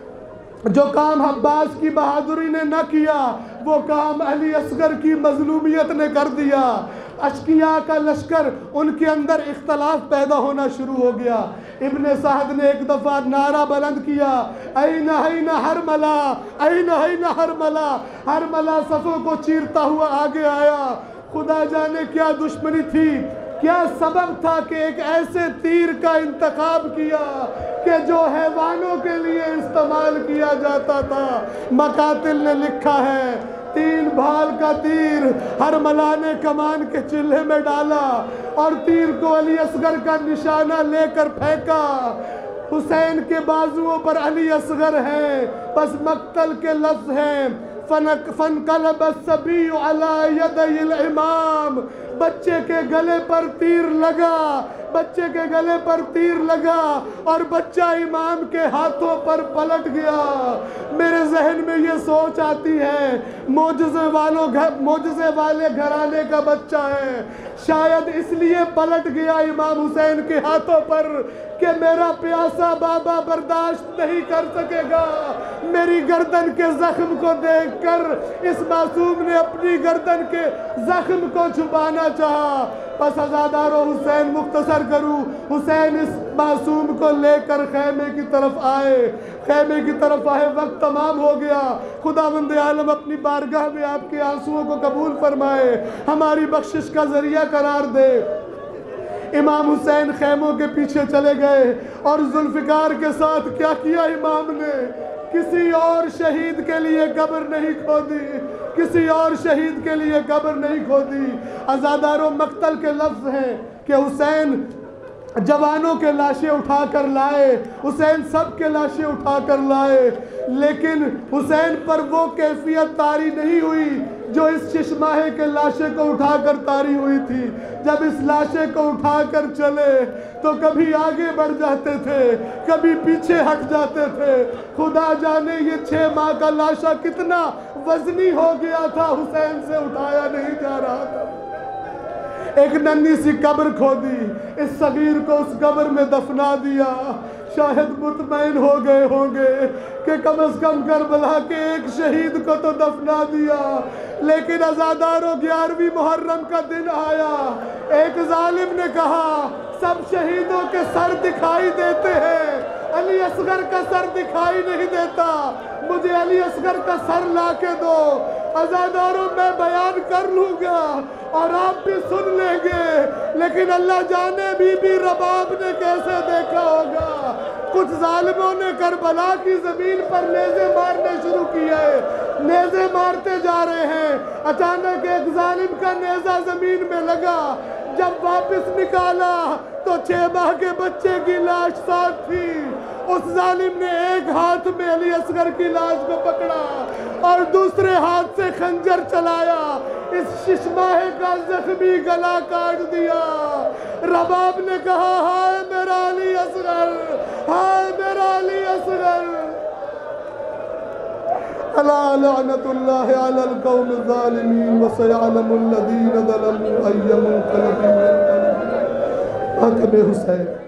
جو کام عباس کی بہادری نے نہ کیا، وہ کام علی اصغر کی مظلومیت نے کر دیا۔ اشقیاء کا لشکر ان کے اندر اختلاف پیدا ہونا شروع ہو گیا۔ ابن سعد نے ایک دفعہ نعرہ بلند کیا، این این حرملہ، این این حرملہ۔ حرملہ صفوں کو چیرتا ہوا آگے آیا۔ خدا جانے کیا دشمنی تھی، کیا سبب تھا کہ ایک ایسے تیر کا انتخاب کیا کہ جو حیوانوں کے لیے استعمال کیا جاتا تھا۔ مقاتل نے لکھا ہے تین بھال کا تیر حرملہ نے کمان کے چلھے میں ڈالا اور تیر کو علی اصغر کا نشانہ لے کر پھینکا۔ حسین کے بازوؤں پر علی اصغر ہیں، بس مقتل کے لفظ ہیں فَانْقَلَبَ الصَّبِيُّ عَلَى يَدَيِ الْإِمَامِ، بچے کے گلے پر تیر لگا، بچے کے گلے پر تیر لگا اور بچہ امام کے ہاتھوں پر پلٹ گیا۔ میرے ذہن میں یہ سوچ آتی ہے معجزے والوں گھر معجزے والے گھرانے کا بچہ ہے، شاید اس لیے پلٹ گیا امام حسین کے ہاتھوں پر کہ میرا پیاسا بابا برداشت نہیں کر سکے گا۔ میری گردن کے زخم کو دیکھ کر اس معصوم نے اپنی گردن کے زخم کو چھپانا چاہا۔ پس عزادارو حسین مختصر کروں، حسین اس معصوم کو لے کر خیمے کی طرف آئے، خیمے کی طرف آئے، وقت تمام ہو گیا۔ خداوند عالم اپنی بارگاہ میں آپ کے آنسوؤں کو قبول فرمائے، ہماری بخشش کا ذریعہ قرار دے۔ امام حسین خیموں کے پیچھے چلے گئے اور ذوالفقار کے ساتھ کیا کیا امام نے؟ کسی اور شہید کے لیے قبر نہیں کھودی، کسی اور شہید کے لیے قبر نہیں کھودی۔ عزاداروں مقتل کے لفظ ہیں کہ حسین جوانوں کے لاشیں اٹھا کر لائے، حسین سب کے لاشیں اٹھا کر لائے، لیکن حسین پر وہ کیفیت طاری نہیں ہوئی جو اس ششماہے کے لاشے کو اٹھا کر طاری ہوئی تھی۔ جب اس لاشے کو اٹھا کر چلے تو کبھی آگے بڑھ جاتے تھے، کبھی پیچھے ہٹ جاتے تھے۔ خدا جانے یہ چھ ماہ کا لاشا کتنا وزنی ہو گیا تھا، حسین سے اٹھایا نہیں جا رہا تھا۔ ایک ننھی سی قبر کھودی، اس صغیر کو اس قبر میں دفنا دیا۔ شاید مطمئن ہو گئے ہوں گے کہ کم از کم کربلا کے ایک شہید کو تو دفنا دیا، لیکن عزاداروں گیارہویں محرم کا دن آیا، ایک ظالم نے کہا سب شہیدوں کے سر دکھائی دیتے ہیں، علی اصغر کا سر دکھائی نہیں دیتا، مجھے علی اصغر کا سر لا کے دو۔ عزاداروں میں بیان کر لوں گا اور آپ بھی سن لیں گے، لیکن اللہ جانے بی بی رباب نے کیسے دیکھا ہوگا۔ کچھ ظالموں نے کربلا کی زمین پر نیزے مارنے شروع کیے، نیزے مارتے جا رہے ہیں۔ اچانک ایک ظالم کا نیزہ زمین میں لگا، جب واپس نکالا تو چھ ماہ کے بچے کی لاش ساتھ تھی۔ اس ظالم نے ایک ہاتھ میں علی اصغر کی لاش کو پکڑا اور دوسرے ہاتھ سے خنجر چلایا، اس ششماہے کا زخمی گلا کاٹ دیا۔ رباب نے کہا ہائے میرا علی اصغر، ہائے میرا علی اصغر۔ الا لعنت اللہ علی القوم الظالمین وسیعلم الذین ظلموا ای منقلب ینقلبون۔ حاتم حسین